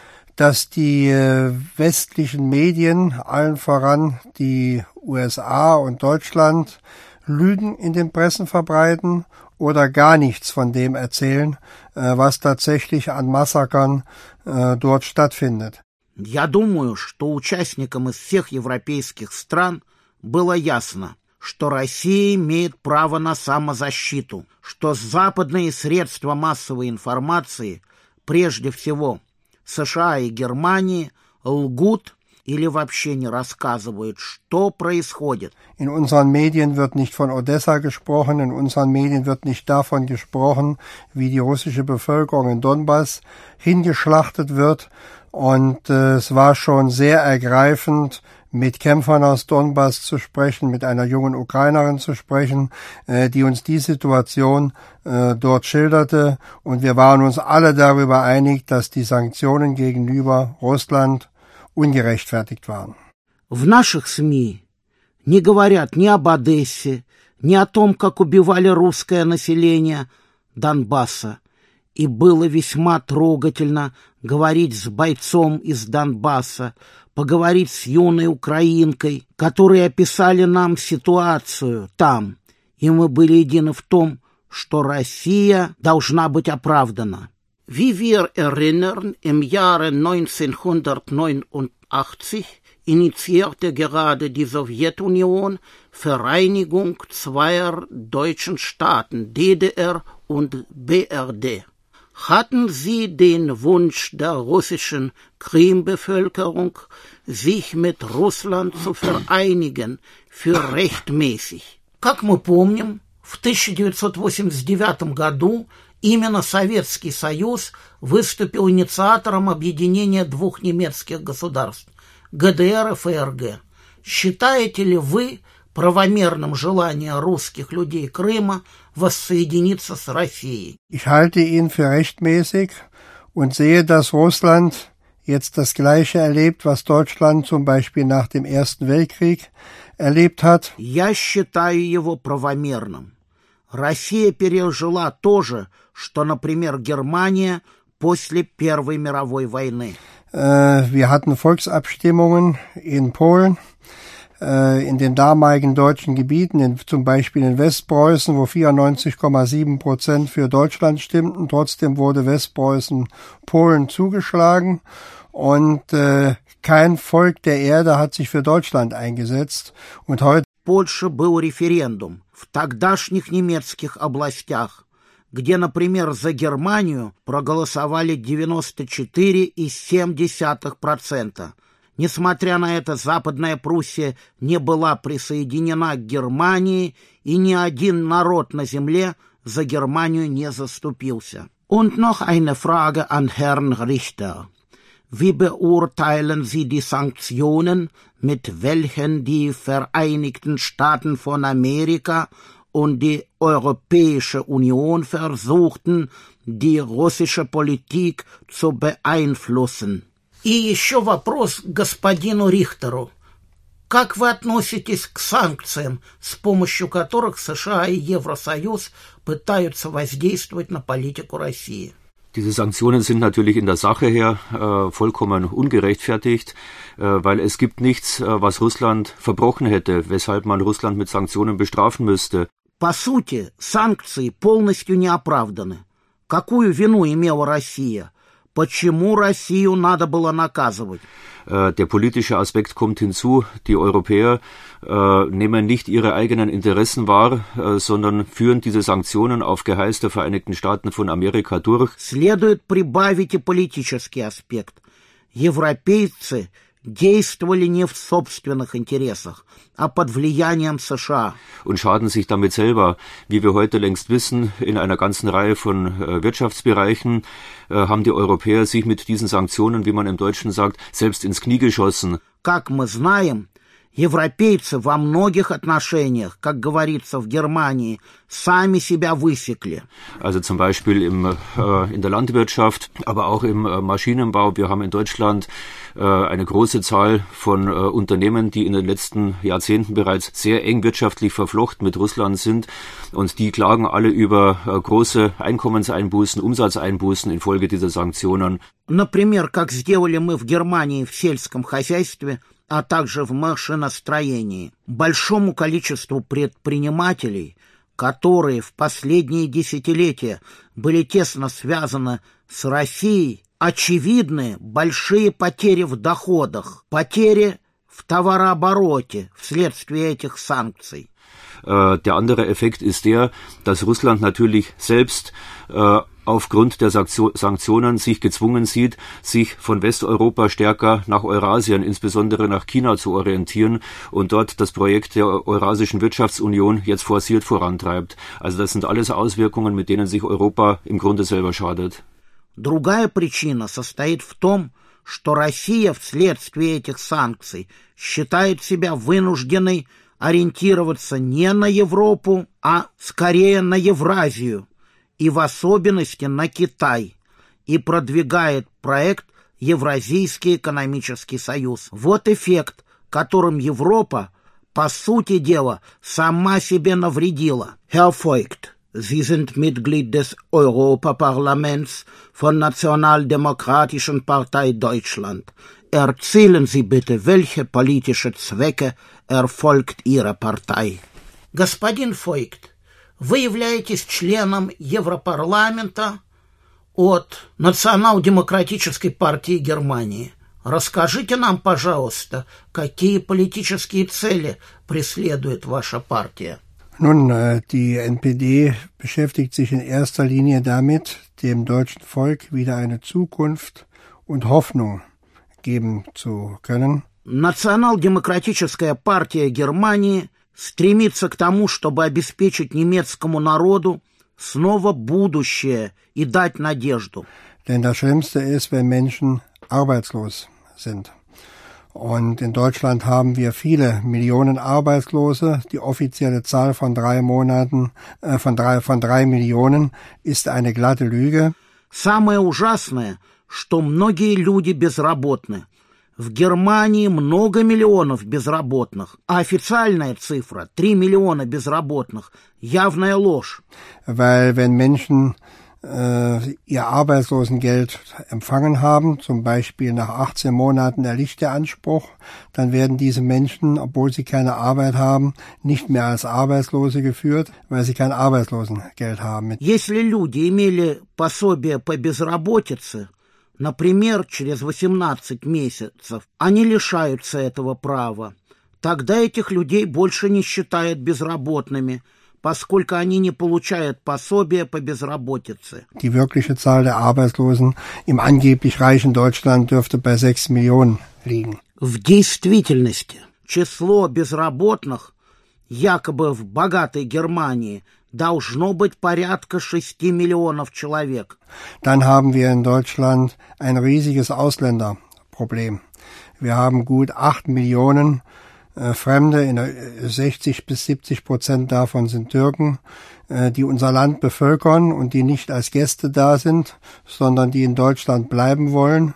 dass die äh, westlichen Medien, allen voran die U S A und Deutschland, Lügen in den Pressen verbreiten oder gar nichts von dem erzählen, äh, was tatsächlich an Massakern äh, dort stattfindet. Я думаю, что участникам из всех европейских стран было ясно, что Россия имеет право на самозащиту, что западные средства массовой информации, прежде всего США и Германии лгут или вообще не рассказывают, что происходит. In unseren Medien wird nicht von Odessa gesprochen, in unseren Medien wird nicht davon gesprochen, wie die russische Bevölkerung in Donbass hingeschlachtet wird. Und äh, es war schon sehr ergreifend, mit Kämpfern aus Donbass zu sprechen, mit einer jungen Ukrainerin zu sprechen, äh, die uns die Situation äh, dort schilderte. Und wir waren uns alle darüber einig, dass die Sanktionen gegenüber Russland ungerechtfertigt waren. В наших СМИ не говорят ни об Одессе, ни о том, как убивали русское население Донбасса. И было весьма трогательно говорить с бойцом из Донбасса, поговорить с юной украинкой, которые описали нам ситуацию там. И мы были едины в том, что Россия должна быть оправдана. Wie wir erinnern, im Jahre neunzehnhundertneunundachtzig initiierte gerade die Sowjetunion Vereinigung zweier deutschen Staaten, D D R und B R D. Hatten Sie den Wunsch der russischen Krimbevölkerung, sich mit Russland zu vereinigen, für rechtmäßig? Как мы помним, в тысяча девятьсот восемьдесят девятом году именно Советский Союз выступил инициатором объединения двух немецких государств – Г Д Р и Ф Р Г. Считаете ли вы правомерным желание русских людей Крыма воссоединиться с Россией? Ich halte ihn für rechtmäßig und sehe, dass Russland jetzt das Gleiche erlebt, was Deutschland zum Beispiel nach dem Ersten Weltkrieg erlebt hat. Я считаю его правомерным. Россия пережила то же, что, например, Германия после Первой мировой войны. Wir hatten Volksabstimmungen in Polen, in den damaligen deutschen Gebieten, in, zum Beispiel in Westpreußen, wo vierundneunzig Komma sieben Prozent für Deutschland stimmten. Trotzdem wurde Westpreußen Polen zugeschlagen und äh, kein Volk der Erde hat sich für Deutschland eingesetzt. Und heute В Польше был референдум в тогдашних немецких областях, где, например, за Германию проголосовали девяносто четыре целых семь десятых процента. Несмотря на это, Западная Пруссия не была присоединена к Германии, и ни один народ на земле за Германию не заступился. Und noch eine Frage an Herrn Richter. Wie beurteilen Sie die Sanktionen, mit welchen die Vereinigten Staaten von Amerika und die Europäische Union versuchten, die russische Politik zu beeinflussen? И еще вопрос к господину Рихтеру. Как вы относитесь к санкциям, с помощью которых США и Евросоюз пытаются воздействовать на политику России? Diese Sanktionen sind natürlich in der Sache her äh, vollkommen ungerechtfertigt, äh, weil es gibt nichts, äh, was Russland verbrochen hätte, weshalb man Russland mit Sanktionen bestrafen müsste. По сути, санкции полностью не оправданы. Какую вину имела Россия? Почему Россию надо было наказывать? Der politische Aspekt kommt hinzu. Die Europäer äh, nehmen nicht ihre eigenen Interessen wahr, äh, sondern führen diese Sanktionen auf Geheiß der Vereinigten Staaten von Amerika durch. Следует прибавить и политический аспект. Европейцы действовали не в собственных интересах, а под влиянием США. Und schaden sich damit selber. Wie wir heute längst wissen, in einer ganzen Reihe von äh, Wirtschaftsbereichen äh, haben die Europäer sich mit diesen Sanktionen, wie man im Deutschen sagt, selbst ins Knie geschossen. Как мы знаем, европейцы во многих отношениях, как говорится в Германии, сами себя высекли. Also zum Beispiel im, äh, in der Landwirtschaft, aber auch im äh, Maschinenbau. Wir haben in Deutschland äh, eine große Zahl von äh, Unternehmen, die in den letzten Jahrzehnten bereits sehr eng wirtschaftlich verflochten mit Russland sind. Und die klagen alle über äh, große Einkommenseinbußen, Umsatzeinbußen infolge dieser Sanktionen. Например, как сделали мы в Германии в сельском хозяйстве, а также в машиностроении. Большому количеству предпринимателей, которые в последние десятилетия были тесно связаны с Россией, очевидны большие потери в доходах, потери в товарообороте вследствие этих санкций. Der andere Effekt ist der, dass Russland natürlich selbst äh, aufgrund der Sanktionen sich gezwungen sieht, sich von Westeuropa stärker nach Eurasien, insbesondere nach China zu orientieren und dort das Projekt der Eurasischen Wirtschaftsunion jetzt forciert vorantreibt. Also das sind alles Auswirkungen, mit denen sich Europa im Grunde selber schadet. Другая причина состоит в том, что Россия вследствие этих санкций считает себя вынужденной ориентироваться не на Европу, а скорее на Евразию, и в особенности на Китай, и продвигает проект Евразийский экономический союз. Вот эффект, которым Европа, по сути дела, сама себе навредила. Herr Voigt, Sie sind Mitglied des Europaparlaments von Nationaldemokratischen Partei Deutschland. Erzählen Sie bitte, welche politische Zwecke erfolgt Ihre Partei? Господин Voigt, вы являетесь членом Европарламента от Национал-демократической партии Германии. Расскажите нам, пожалуйста, какие политические цели преследует ваша партия? Nun, die N P D beschäftigt sich in erster Linie damit, dem deutschen Volk wieder eine Zukunft und Hoffnung geben zu können. Национал-демократическая партия Германии стремится к тому, чтобы обеспечить немецкому народу снова будущее и dать надежду. Denn das Schlimmste ist, wenn Menschen arbeitslos sind. Und in Deutschland haben wir viele Millionen Arbeitslose. Die offizielle Zahl von drei Monaten, äh, von drei, von drei Millionen ist eine glatte Lüge. Самое ужасное, что многие люди безработны. В Германии много миллионов безработных, а официальная цифра – три миллиона безработных. Явная ложь. Weil wenn Menschen äh, ihr Arbeitslosengeld empfangen haben, zum Beispiel nach achtzehn Monaten erlischt der Anspruch, dann werden diese Menschen, obwohl sie keine Arbeit haben, nicht mehr als Arbeitslose geführt, weil sie kein Arbeitslosengeld haben. Если люди имели пособие по безработице, например, через восемнадцать месяцев, они лишаются этого права. Тогда этих людей больше не считают безработными, поскольку они не получают пособие по безработице. Die wirkliche Zahl der Arbeitslosen im angeblich reichen Deutschland dürfte bei sechs Millionen liegen. В действительности число безработных, якобы в богатой Германии, должно быть порядка шести миллионов человек. Dann haben wir in Deutschland ein riesiges Ausländerproblem. Wir haben gut acht Millionen äh, Fremde, in sechzig bis siebzig Prozent davon sind Türken, äh, die unser Land bevölkern und die nicht als Gäste da sind, sondern die in Deutschland bleiben wollen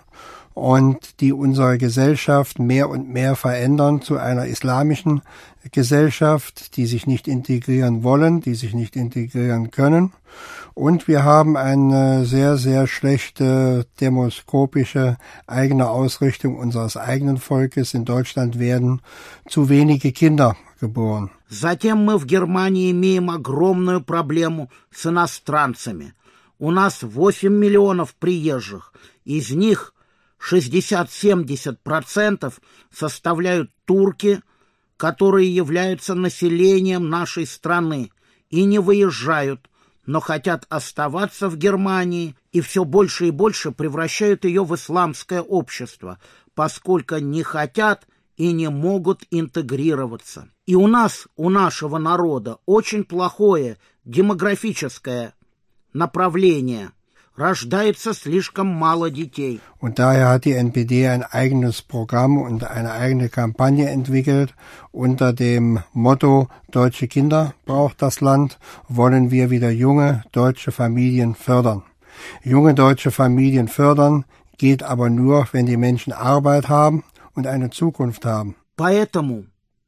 und die unsere Gesellschaft mehr und mehr verändern zu einer islamischen Gesellschaft, die sich nicht integrieren wollen, die sich nicht integrieren können. Und wir haben eine sehr, sehr schlechte demoskopische eigene Ausrichtung unseres eigenen Volkes. In Deutschland werden zu wenige Kinder geboren. Затем мы в Германии имеем огромную проблему с иностранцами. У нас восемь миллионов приезжих, из них шестьдесят-семьдесят процентов составляют турки, которые являются населением нашей страны и не выезжают, но хотят оставаться в Германии и все больше и больше превращают ее в исламское общество, поскольку не хотят и не могут интегрироваться. И у нас, у нашего народа, очень плохое демографическое направление. Rajdaится слишком мало детей. Und daher hat die N P D ein eigenes Programm und eine eigene Kampagne entwickelt. Unter dem Motto Deutsche Kinder braucht das Land, wollen wir wieder junge deutsche Familien fördern. Junge deutsche Familien fördern geht aber nur, wenn die Menschen Arbeit haben und eine Zukunft haben. Поэтому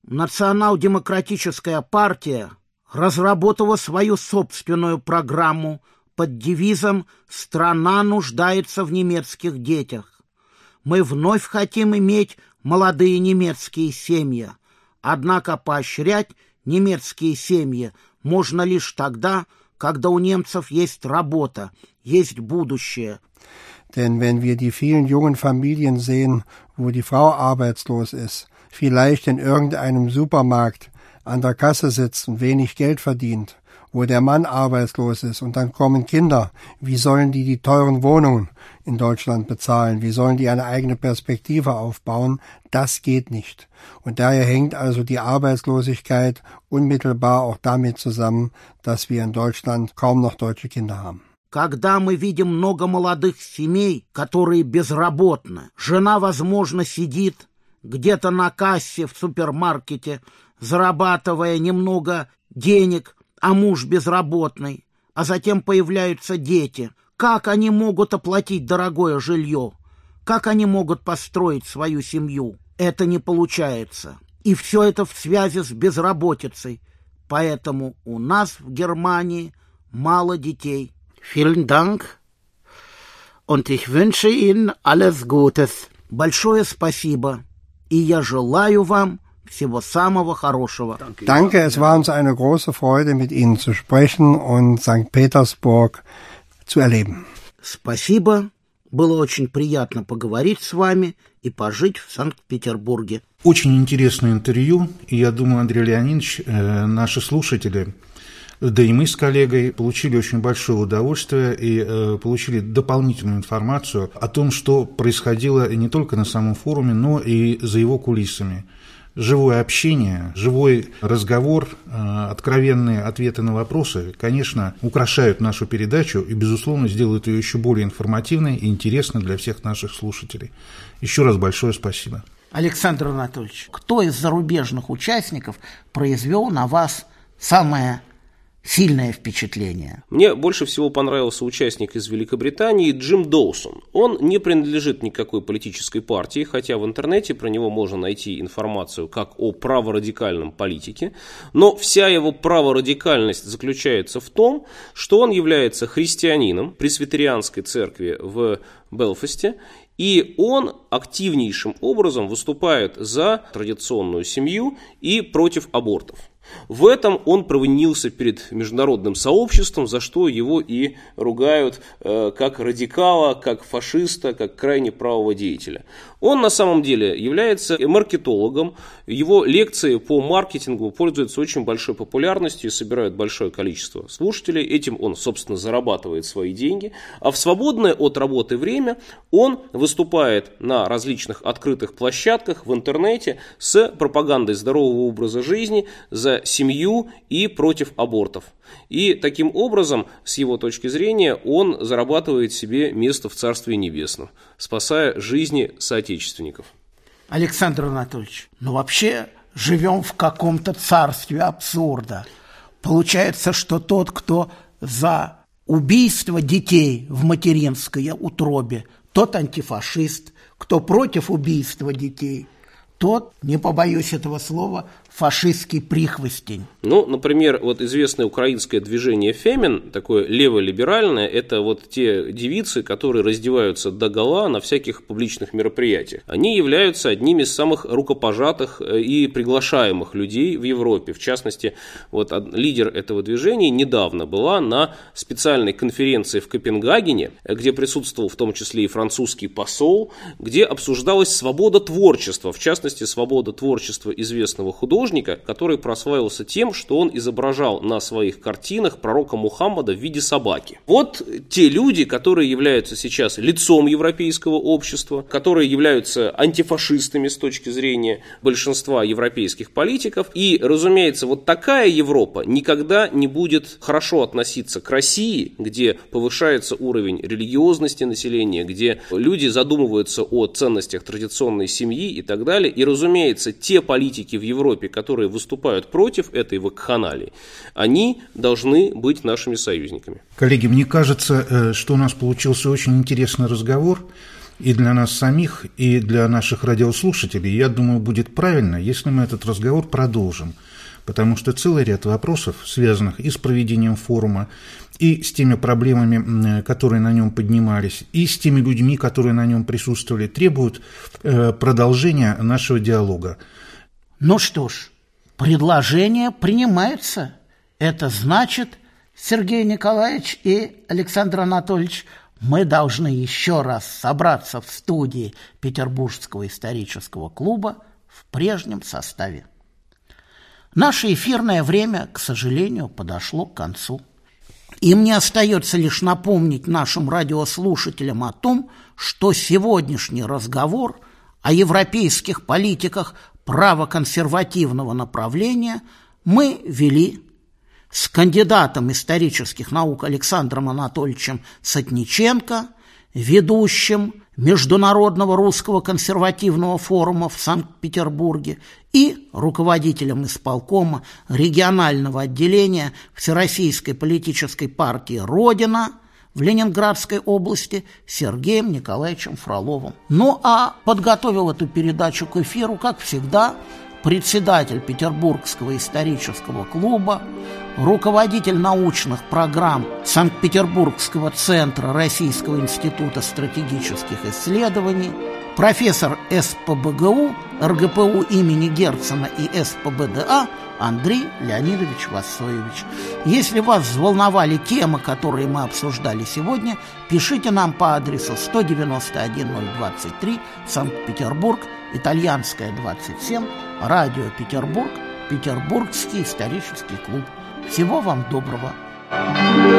Национал-демократическая партия разработала свою собственную программу под девизом «Страна нуждается в немецких детях». Мы вновь хотим иметь молодые немецкие семьи, однако поощрять немецкие семьи можно лишь тогда, когда у немцев есть работа, есть будущее. Denn wenn wir die vielen jungen Familien sehen, wo die Frau arbeitslos ist, vielleicht in irgendeinem Supermarkt an der Kasse sitzt und wenig Geld verdient, wo der Mann arbeitslos ist und dann kommen Kinder. Wie sollen die die teuren Wohnungen in Deutschland bezahlen? Wie sollen die eine eigene Perspektive aufbauen? Das geht nicht. Und daher hängt also die Arbeitslosigkeit unmittelbar auch damit zusammen, dass wir in Deutschland kaum noch deutsche Kinder haben. Когда мы видим много молодых семей, которые безработны, жена, возможно, сидит где-то на кассе в супермаркете, зарабатывая немного денег, а муж безработный, а затем появляются дети. Как они могут оплатить дорогое жилье? Как они могут построить свою семью? Это не получается. И все это в связи с безработицей. Поэтому у нас в Германии мало детей. Vielen Dank. Und ich wünsche Ihnen alles Gutes. Большое спасибо. И я желаю вам всего самого хорошего. Danke, es war uns eine große Freude, mit Ihnen zu sprechen und Sankt Petersburg zu erleben. Спасибо. Было очень приятно поговорить с вами и пожить в Санкт-Петербурге. Очень интересное интервью, и я думаю, Андрей Леонидович, э, наши слушатели, да и мы с коллегой получили очень большое удовольствие и э, получили дополнительную информацию о том, что происходило не только на самом форуме, но и за его кулисами. Живое общение, живой разговор, э, откровенные ответы на вопросы, конечно, украшают нашу передачу и, безусловно, сделают ее еще более информативной и интересной для всех наших слушателей. Еще раз большое спасибо. Александр Анатольевич, кто из зарубежных участников произвел на вас самое сильное впечатление? Мне больше всего понравился участник из Великобритании Джим Доусон. Он не принадлежит никакой политической партии, хотя в интернете про него можно найти информацию как о праворадикальном политике, но вся его праворадикальность заключается в том, что он является христианином пресвитерианской церкви в Белфасте, и он активнейшим образом выступает за традиционную семью и против абортов. В этом он провинился перед международным сообществом, за что его и ругают э, как радикала, как фашиста, как крайне правого деятеля. Он на самом деле является маркетологом, его лекции по маркетингу пользуются очень большой популярностью и собирают большое количество слушателей. Этим он, собственно, зарабатывает свои деньги. А в свободное от работы время он выступает на различных открытых площадках в интернете с пропагандой здорового образа жизни, за семью и против абортов. И таким образом, с его точки зрения, он зарабатывает себе место в Царстве Небесном, спасая жизни соотечественников. Александр Анатольевич, ну вообще живем в каком-то царстве абсурда. Получается, что тот, кто за убийство детей в материнской утробе, тот антифашист, кто против убийства детей, тот, не побоюсь этого слова, фашистский прихвостень. Ну, например, вот известное украинское движение «Фемин», такое леволиберальное, это вот те девицы, которые раздеваются догола на всяких публичных мероприятиях. Они являются одними из самых рукопожатых и приглашаемых людей в Европе. В частности, вот лидер этого движения недавно была на специальной конференции в Копенгагене, где присутствовал в том числе и французский посол, где обсуждалась свобода творчества, в частности, свобода творчества известного художника, который прославился тем, что он изображал на своих картинах пророка Мухаммада в виде собаки. Вот те люди, которые являются сейчас лицом европейского общества, которые являются антифашистами с точки зрения большинства европейских политиков. И, разумеется, вот такая Европа никогда не будет хорошо относиться к России, где повышается уровень религиозности населения, где люди задумываются о ценностях традиционной семьи и так далее. И, разумеется, те политики в Европе, которые выступают против этой вакханалии, они должны быть нашими союзниками. Коллеги, мне кажется, что у нас получился очень интересный разговор и для нас самих, и для наших радиослушателей. Я думаю, будет правильно, если мы этот разговор продолжим, потому что целый ряд вопросов, связанных и с проведением форума, и с теми проблемами, которые на нем поднимались, и с теми людьми, которые на нем присутствовали, требуют продолжения нашего диалога. Ну что ж, предложение принимается. Это значит, Сергей Николаевич и Александр Анатольевич, мы должны еще раз собраться в студии Петербургского исторического клуба в прежнем составе. Наше эфирное время, к сожалению, подошло к концу. И мне остается лишь напомнить нашим радиослушателям о том, что сегодняшний разговор о европейских политиках правоконсервативного направления мы вели с кандидатом исторических наук Александром Анатольевичем Сотниченко, ведущим Международного русского консервативного форума в Санкт-Петербурге и руководителем исполкома регионального отделения Всероссийской политической партии «Родина» в Ленинградской области Сергеем Николаевичем Фроловым. Ну а подготовил эту передачу к эфиру, как всегда, председатель Петербургского исторического клуба, руководитель научных программ Санкт-Петербургского центра Российского института стратегических исследований, профессор эс пэ бэ гэ у, эр гэ пэ у имени Герцена и эс пэ бэ дэ а Андрей Леонидович Вассоевич. Если вас взволновали темы, которые мы обсуждали сегодня, пишите нам по адресу сто девяносто один ноль двадцать три, Санкт-Петербург, Итальянская, двадцать семь, Радио Петербург, Петербургский исторический клуб. Всего вам доброго.